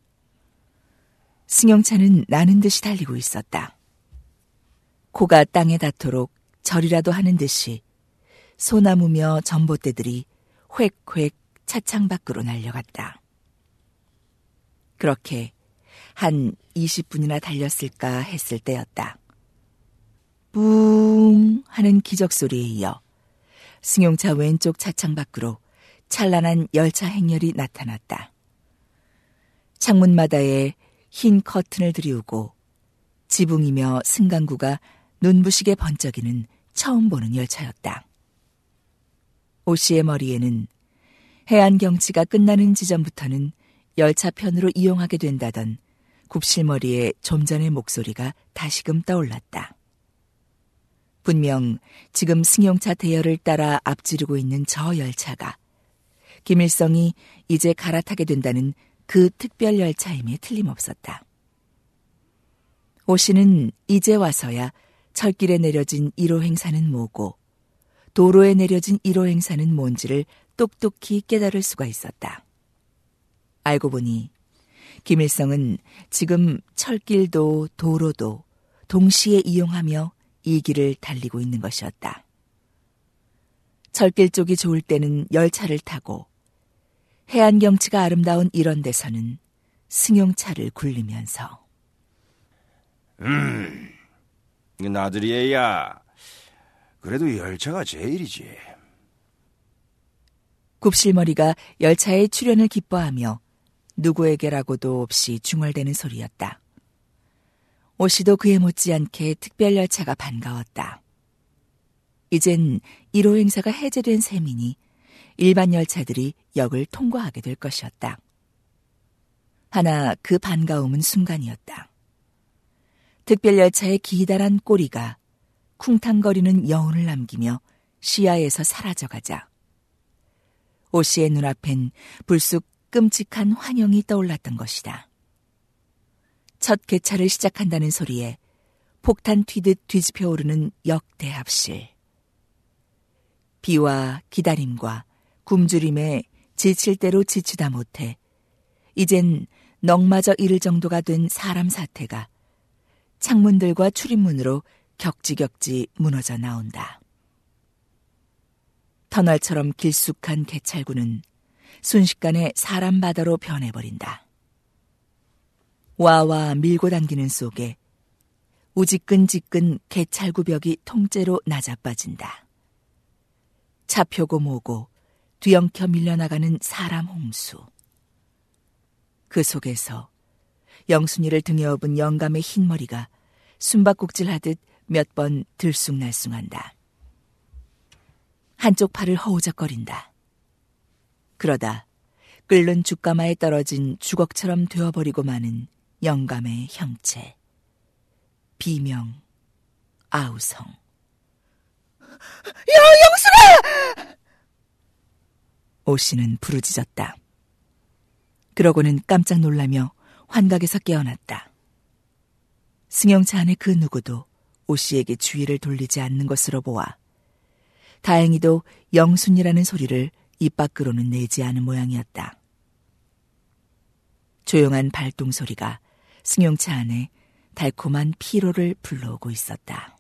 승용차는 나는 듯이 달리고 있었다. 코가 땅에 닿도록 절이라도 하는 듯이 소나무며 전봇대들이 획획 차창 밖으로 날려갔다. 그렇게 한 20분이나 달렸을까 했을 때였다. 뿡 하는 기적소리에 이어 승용차 왼쪽 차창 밖으로 찬란한 열차 행렬이 나타났다. 창문마다에 흰 커튼을 들이우고 지붕이며 승강구가 눈부시게 번쩍이는 처음 보는 열차였다. 오 씨의 머리에는 해안 경치가 끝나는 지점부터는 열차편으로 이용하게 된다던 굽실머리의 좀 전의 목소리가 다시금 떠올랐다. 분명 지금 승용차 대열을 따라 앞지르고 있는 저 열차가 김일성이 이제 갈아타게 된다는 그 특별 열차임에 틀림없었다. 오 씨는 이제 와서야 철길에 내려진 1호 행사는 뭐고 도로에 내려진 1호 행사는 뭔지를 똑똑히 깨달을 수가 있었다. 알고 보니 김일성은 지금 철길도 도로도 동시에 이용하며 이 길을 달리고 있는 것이었다. 철길 쪽이 좋을 때는 열차를 타고 해안 경치가 아름다운 이런 데서는 승용차를 굴리면서 나들이 애야. 그래도 열차가 제일이지. 굽실머리가 열차의 출현을 기뻐하며 누구에게라고도 없이 중얼대는 소리였다. 오 씨도 그에 못지않게 특별 열차가 반가웠다. 이젠 1호 행사가 해제된 셈이니 일반 열차들이 역을 통과하게 될 것이었다. 하나 그 반가움은 순간이었다. 특별 열차의 기다란 꼬리가 쿵탕거리는 여운을 남기며 시야에서 사라져가자 오 씨의 눈앞엔 불쑥 끔찍한 환영이 떠올랐던 것이다. 첫 개차를 시작한다는 소리에 폭탄 튀듯 뒤집혀 오르는 역대합실. 비와 기다림과 굶주림에 지칠 대로 지치다 못해 이젠 넋마저 잃을 정도가 된 사람 사태가 창문들과 출입문으로 격지격지 무너져 나온다. 터널처럼 길쭉한 개찰구는 순식간에 사람 바다로 변해버린다. 와와 밀고 당기는 속에 우지끈지끈 개찰구 벽이 통째로 낮아빠진다. 차표고 뭐고 뒤엉켜 밀려나가는 사람 홍수. 그 속에서 영순이를 등에 업은 영감의 흰머리가 숨바꼭질하듯 몇 번 들쑥날쑥한다. 한쪽 팔을 허우적거린다. 그러다 끓는 죽가마에 떨어진 주걱처럼 되어버리고 마는 영감의 형체. 비명, 아우성. 영순아! 오 씨는 부르짖었다. 그러고는 깜짝 놀라며 환각에서 깨어났다. 승용차 안의 그 누구도 오 씨에게 주의를 돌리지 않는 것으로 보아 다행히도 영순이라는 소리를 입 밖으로는 내지 않은 모양이었다. 조용한 발동 소리가 승용차 안에 달콤한 피로를 불러오고 있었다.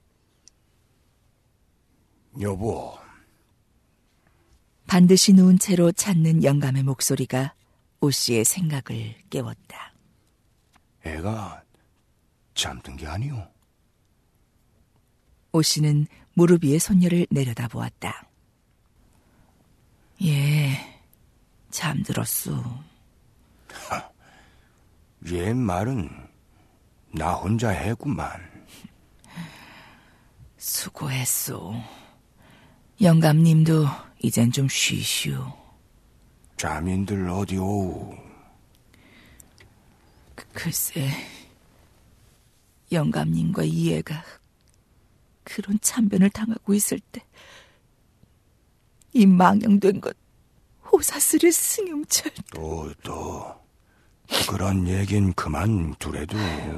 여보. 반드시 누운 채로 찾는 영감의 목소리가 오 씨의 생각을 깨웠다. 애가 잠든 게 아니오. 오 씨는 무릎 위에 손녀를 내려다보았다. 예, 잠들었소. 얘 말은 나 혼자 해구만. 수고했소. 영감님도 이젠 좀 쉬시오. 자민들 어디 오우? 글쎄, 영감님과 이애가 그런 참변을 당하고 있을 때 이 망령된 것 호사스를 승용철. 또 그런 얘긴 그만 두래도.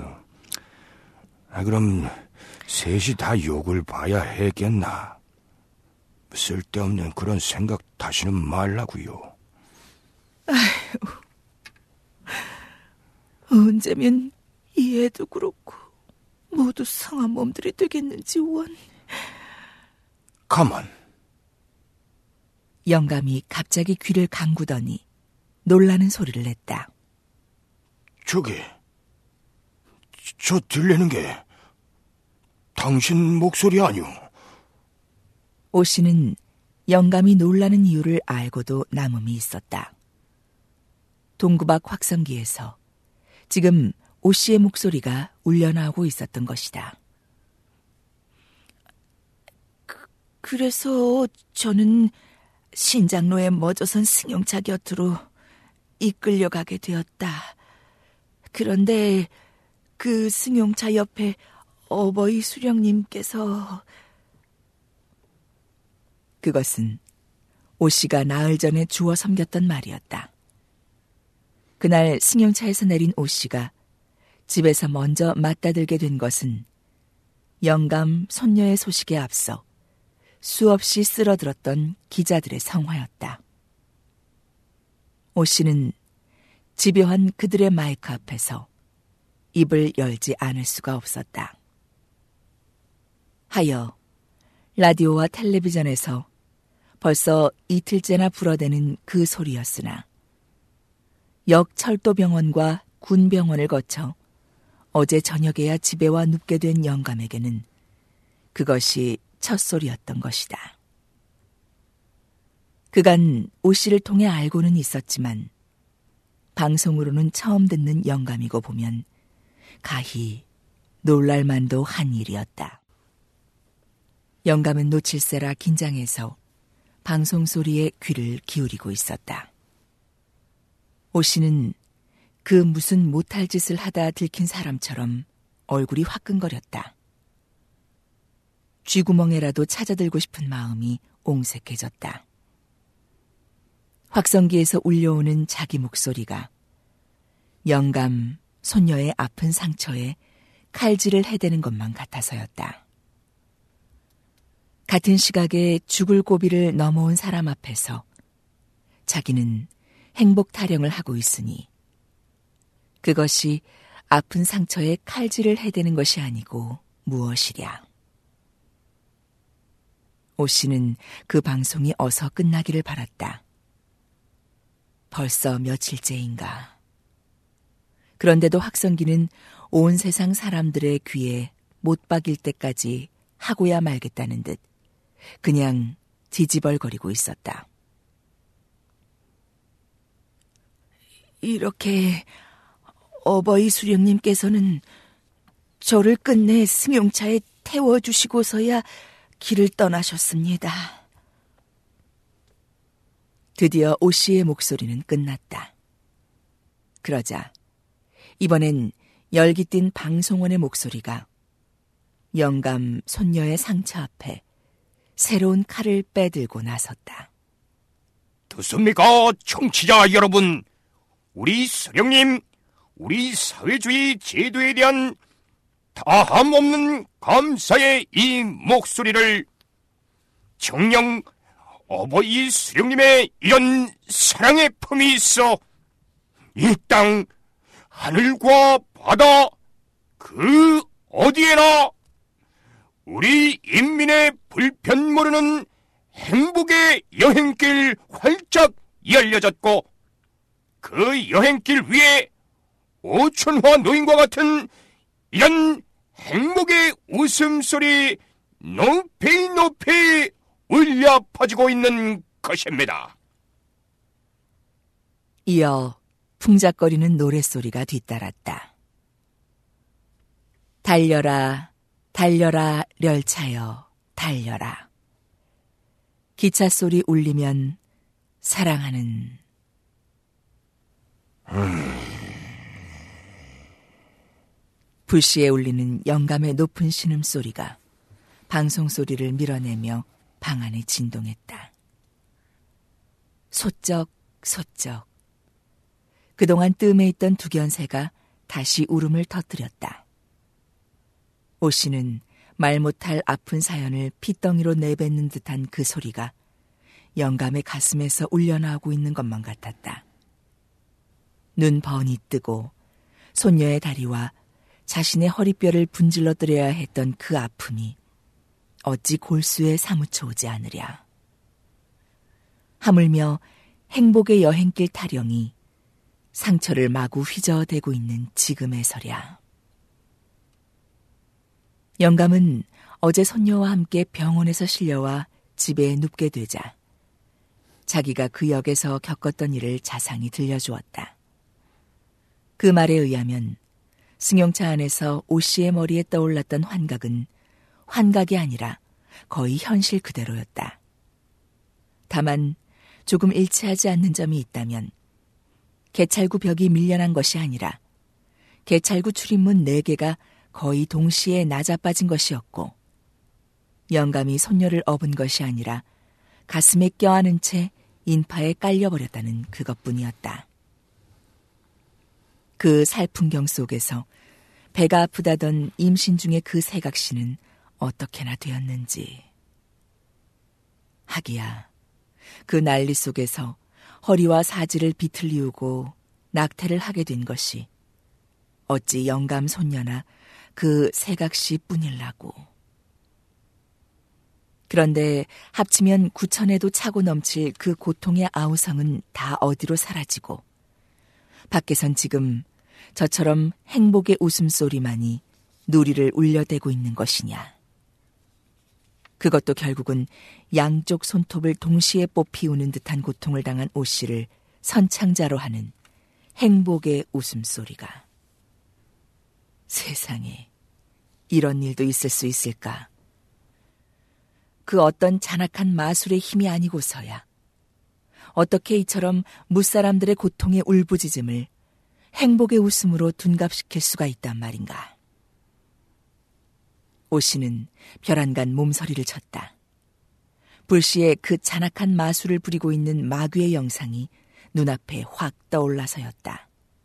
그럼 셋이 다 욕을 봐야 했겠나? 쓸데없는 그런 생각 다시는 말라고요. 아휴, 언제면 이 애도 그렇고 모두 상한 몸들이 되겠는지 원. 가만. 영감이 갑자기 귀를 감구더니 놀라는 소리를 냈다. 저기 저 들리는 게 당신 목소리 아니오? 오 씨는 영감이 놀라는 이유를 알고도 남음이 있었다. 동구박 확성기에서 지금 오 씨의 목소리가 울려나오고 있었던 것이다. 그래서 저는 신장로에 멎어선 승용차 곁으로 이끌려가게 되었다. 그런데 그 승용차 옆에 어버이 수령님께서... 그것은 오 씨가 나흘 전에 주워 섬겼던 말이었다. 그날 승용차에서 내린 오 씨가 집에서 먼저 맞다들게 된 것은 영감 손녀의 소식에 앞서 수없이 쓸어들었던 기자들의 성화였다. 오 씨는 집요한 그들의 마이크 앞에서 입을 열지 않을 수가 없었다. 하여 라디오와 텔레비전에서 벌써 이틀째나 불어대는 그 소리였으나 역 철도병원과 군병원을 거쳐 어제 저녁에야 집에 와 눕게 된 영감에게는 그것이 첫 소리였던 것이다. 그간 오 씨를 통해 알고는 있었지만 방송으로는 처음 듣는 영감이고 보면 가히 놀랄만도 한 일이었다. 영감은 놓칠세라 긴장해서 방송 소리에 귀를 기울이고 있었다. 오 씨는 그 무슨 못할 짓을 하다 들킨 사람처럼 얼굴이 화끈거렸다. 쥐구멍에라도 찾아들고 싶은 마음이 옹색해졌다. 확성기에서 울려오는 자기 목소리가 영감 손녀의 아픈 상처에 칼질을 해대는 것만 같아서였다. 같은 시각에 죽을 고비를 넘어온 사람 앞에서 자기는 행복 타령을 하고 있으니 그것이 아픈 상처에 칼질을 해대는 것이 아니고 무엇이랴. 오 씨는 그 방송이 어서 끝나기를 바랐다. 벌써 며칠째인가. 그런데도 확성기는 온 세상 사람들의 귀에 못 박일 때까지 하고야 말겠다는 듯 그냥 지지벌거리고 있었다. 이렇게 어버이 수령님께서는 저를 끝내 승용차에 태워주시고서야 길을 떠나셨습니다. 드디어 오 씨의 목소리는 끝났다. 그러자 이번엔 열기 띤 방송원의 목소리가 영감 손녀의 상처 앞에 새로운 칼을 빼들고 나섰다. 듣습니까, 청취자 여러분? 우리 수령님, 우리 사회주의 제도에 대한 다함없는 감사의 이 목소리를 정녕 어버이 수령님의 이런 사랑의 품이 있어 이 땅 하늘과 바다 그 어디에나 우리 인민의 불편 모르는 행복의 여행길 활짝 열려졌고 그 여행길 위에 오천화 노인과 같은 이런 행복의 웃음소리 높이 높이 울려 퍼지고 있는 것입니다. 이어 풍작거리는 노랫소리가 뒤따랐다. 달려라, 달려라, 렬차여, 달려라. 기차 소리 울리면 사랑하는... 불시에 울리는 영감의 높은 신음소리가 방송소리를 밀어내며 방 안에 진동했다. 소쩍 소쩍. 그동안 뜸에 있던 두견새가 다시 울음을 터뜨렸다. 오 씨는 말 못할 아픈 사연을 핏덩이로 내뱉는 듯한 그 소리가 영감의 가슴에서 울려나오고 있는 것만 같았다. 눈 번이 뜨고 손녀의 다리와 자신의 허리뼈를 분질러뜨려야 했던 그 아픔이 어찌 골수에 사무쳐 오지 않으랴. 하물며 행복의 여행길 타령이 상처를 마구 휘저어대고 있는 지금에서랴. 영감은 어제 손녀와 함께 병원에서 실려와 집에 눕게 되자 자기가 그 역에서 겪었던 일을 자상히 들려주었다. 그 말에 의하면 승용차 안에서 오 씨의 머리에 떠올랐던 환각은 환각이 아니라 거의 현실 그대로였다. 다만 조금 일치하지 않는 점이 있다면 개찰구 벽이 밀려난 것이 아니라 개찰구 출입문 4개가 거의 동시에 낮아빠진 것이었고 영감이 손녀를 업은 것이 아니라 가슴에 껴안은 채 인파에 깔려버렸다는 그것뿐이었다. 그 살풍경 속에서 배가 아프다던 임신 중의 그 세각씨는 어떻게나 되었는지. 하기야 그 난리 속에서 허리와 사지를 비틀리우고 낙태를 하게 된 것이 어찌 영감 손녀나 그 세각씨 뿐일라고. 그런데 합치면 9천에도 차고 넘칠 그 고통의 아우성은 다 어디로 사라지고 밖에선 지금 저처럼 행복의 웃음소리만이 누리를 울려대고 있는 것이냐. 그것도 결국은 양쪽 손톱을 동시에 뽑히우는 듯한 고통을 당한 오 씨를 선창자로 하는 행복의 웃음소리가. 세상에 이런 일도 있을 수 있을까? 그 어떤 잔악한 마술의 힘이 아니고서야 어떻게 이처럼 무사람들의 고통의 울부짖음을 행복의 웃음으로 둔갑시킬 수가 있단 말인가. 오 씨는 벼랑간 몸서리를 쳤다. 불시에 그 잔악한 마술을 부리고 있는 마귀의 영상이 눈앞에 확 떠올라서였다.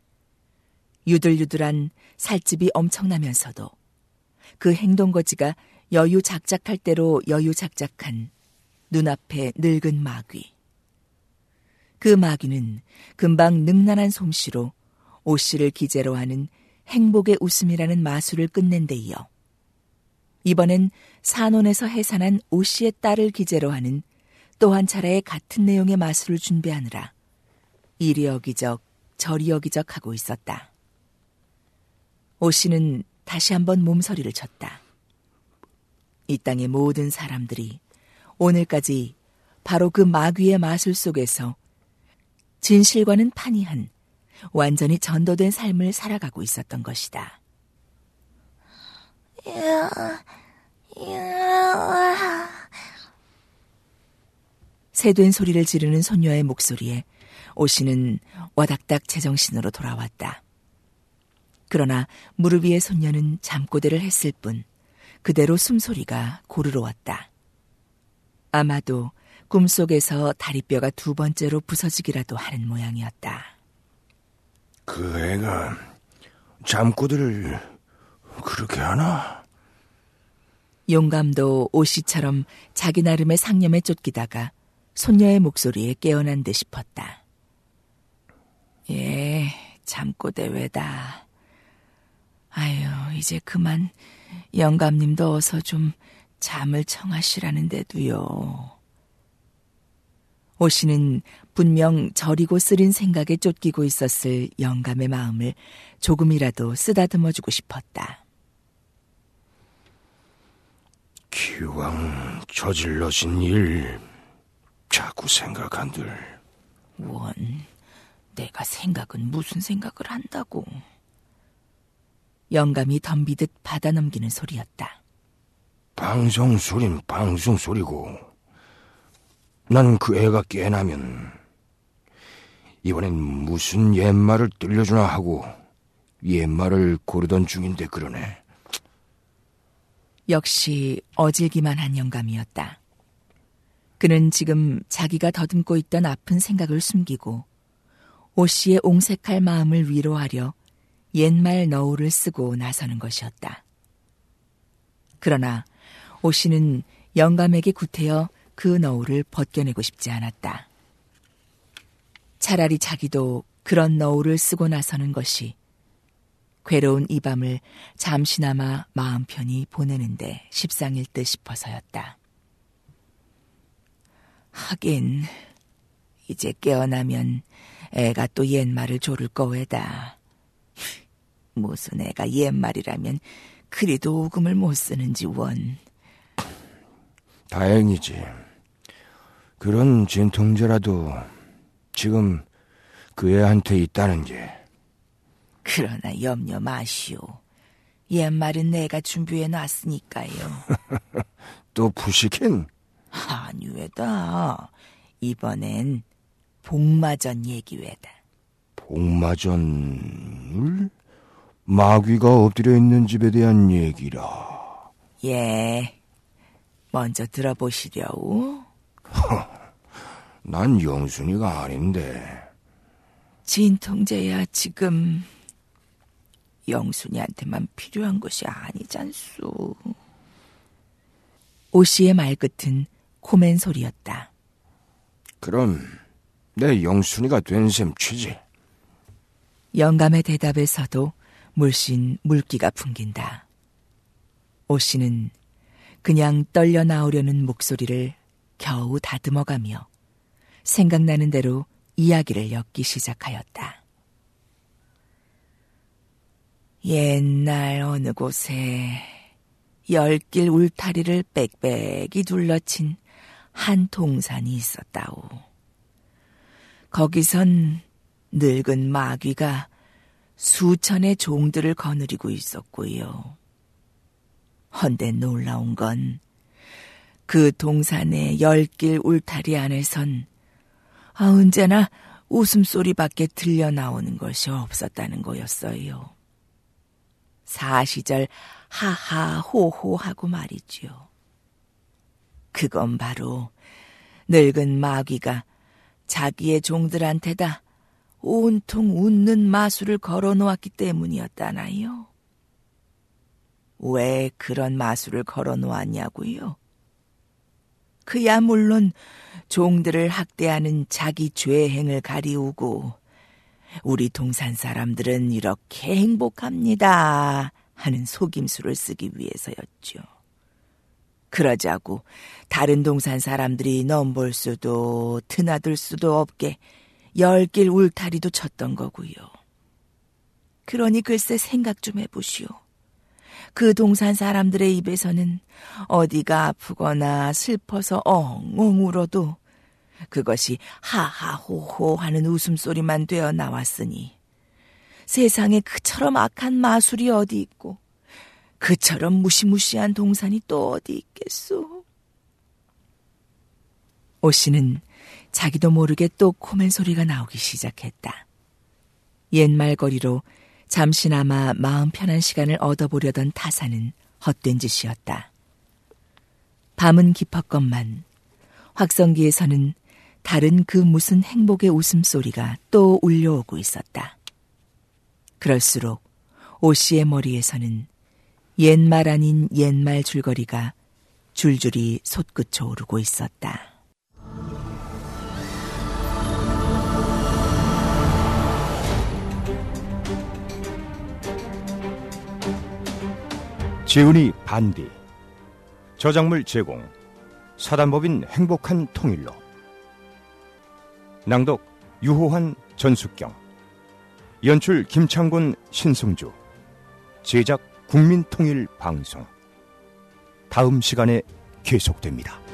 유들유들한 살집이 엄청나면서도 그 행동거지가 여유작작할 대로 여유작작한 눈앞에 늙은 마귀. 그 마귀는 금방 능란한 솜씨로 오 씨를 기재로 하는 행복의 웃음이라는 마술을 끝낸 데 이어 이번엔 산원에서 해산한 오 씨의 딸을 기재로 하는 또 한 차례의 같은 내용의 마술을 준비하느라 이리 여기적 저리 여기적 하고 있었다. 오 씨는 다시 한번 몸서리를 쳤다. 이 땅의 모든 사람들이 오늘까지 바로 그 마귀의 마술 속에서 진실과는 판이한 완전히 전도된 삶을 살아가고 있었던 것이다. 새된 소리를 지르는 손녀의 목소리에 오 씨는 와닥닥 제정신으로 돌아왔다. 그러나 무릎 위의 손녀는 잠꼬대를 했을 뿐 그대로 숨소리가 고르러왔다. 아마도 꿈속에서 다리뼈가 2번째로 부서지기라도 하는 모양이었다. 그 애가 잠꼬대를 그렇게 하나? 용감도 오 씨처럼 자기 나름의 상념에 쫓기다가 손녀의 목소리에 깨어난 듯 싶었다. 예, 잠꼬대 왜다. 아유, 이제 그만 영감님도 어서 좀 잠을 청하시라는데도요. 오 씨는 분명 저리고 쓰린 생각에 쫓기고 있었을 영감의 마음을 조금이라도 쓰다듬어주고 싶었다. 기왕 저질러진 일 자꾸 생각한들. 원, 내가 생각은 무슨 생각을 한다고. 영감이 덤비듯 받아넘기는 소리였다. 방송소린 방송소리고 나는 그 애가 깨나면 이번엔 무슨 옛말을 들려주나 하고 옛말을 고르던 중인데 그러네. 역시 어질기만 한 영감이었다. 그는 지금 자기가 더듬고 있던 아픈 생각을 숨기고 오 씨의 옹색할 마음을 위로하려 옛말 너울을 쓰고 나서는 것이었다. 그러나 오 씨는 영감에게 구태여 그 너울을 벗겨내고 싶지 않았다. 차라리 자기도 그런 너울을 쓰고 나서는 것이 괴로운 이 밤을 잠시나마 마음 편히 보내는데 십상일 듯 싶어서였다. 하긴 이제 깨어나면 애가 또 옛말을 조를 거외다. 무슨 애가 옛말이라면 그리도 오금을 못 쓰는지 원. 다행이지. 그런 진통제라도 지금 그 애한테 있다는 게. 그러나 염려 마시오. 옛말은 내가 준비해 놨으니까요. 또 부식힌? 아니 왜다. 이번엔 복마전 얘기 왜다. 복마전을? 마귀가 엎드려 있는 집에 대한 얘기라. 예. 먼저 들어보시려우. 난 영순이가 아닌데. 진통제야 지금 영순이한테만 필요한 것이 아니잖소. 오씨의 말끝은 코맨 소리였다. 그럼 내 영순이가 된 셈 취지. 영감의 대답에서도 물씬 물기가 풍긴다. 오씨는 그냥 떨려 나오려는 목소리를 겨우 다듬어가며 생각나는 대로 이야기를 엮기 시작하였다. 옛날 어느 곳에 10길 울타리를 빽빽이 둘러친 한 동산이 있었다오. 거기선 늙은 마귀가 수천의 종들을 거느리고 있었고요. 헌데 놀라운 건 그 동산의 10길 울타리 안에선 언제나 웃음소리밖에 들려 나오는 것이 없었다는 거였어요. 사시절 하하 호호 하고 말이지요. 그건 바로 늙은 마귀가 자기의 종들한테다 온통 웃는 마술을 걸어놓았기 때문이었다나요. 왜 그런 마술을 걸어놓았냐고요? 그야 물론 종들을 학대하는 자기 죄행을 가리우고 우리 동산 사람들은 이렇게 행복합니다 하는 속임수를 쓰기 위해서였죠. 그러자고 다른 동산 사람들이 넘볼 수도 드나들 수도 없게 10길 울타리도 쳤던 거고요. 그러니 글쎄 생각 좀 해보시오. 그 동산 사람들의 입에서는 어디가 아프거나 슬퍼서 엉엉 울어도 그것이 하하호호 하는 웃음소리만 되어 나왔으니 세상에 그처럼 악한 마술이 어디 있고 그처럼 무시무시한 동산이 또 어디 있겠소. 오씨는 자기도 모르게 또 코멘 소리가 나오기 시작했다. 옛말거리로 잠시나마 마음 편한 시간을 얻어보려던 타산은 헛된 짓이었다. 밤은 깊었건만 확성기에서는 다른 그 무슨 행복의 웃음소리가 또 울려오고 있었다. 그럴수록 오씨의 머리에서는 옛말 아닌 옛말 줄거리가 줄줄이 솟구쳐 오르고 있었다. 지은이 반디, 저작물 제공, 사단법인 행복한 통일로, 낭독 유호환 전숙경, 연출 김창곤 신승주, 제작 국민통일방송. 다음 시간에 계속됩니다.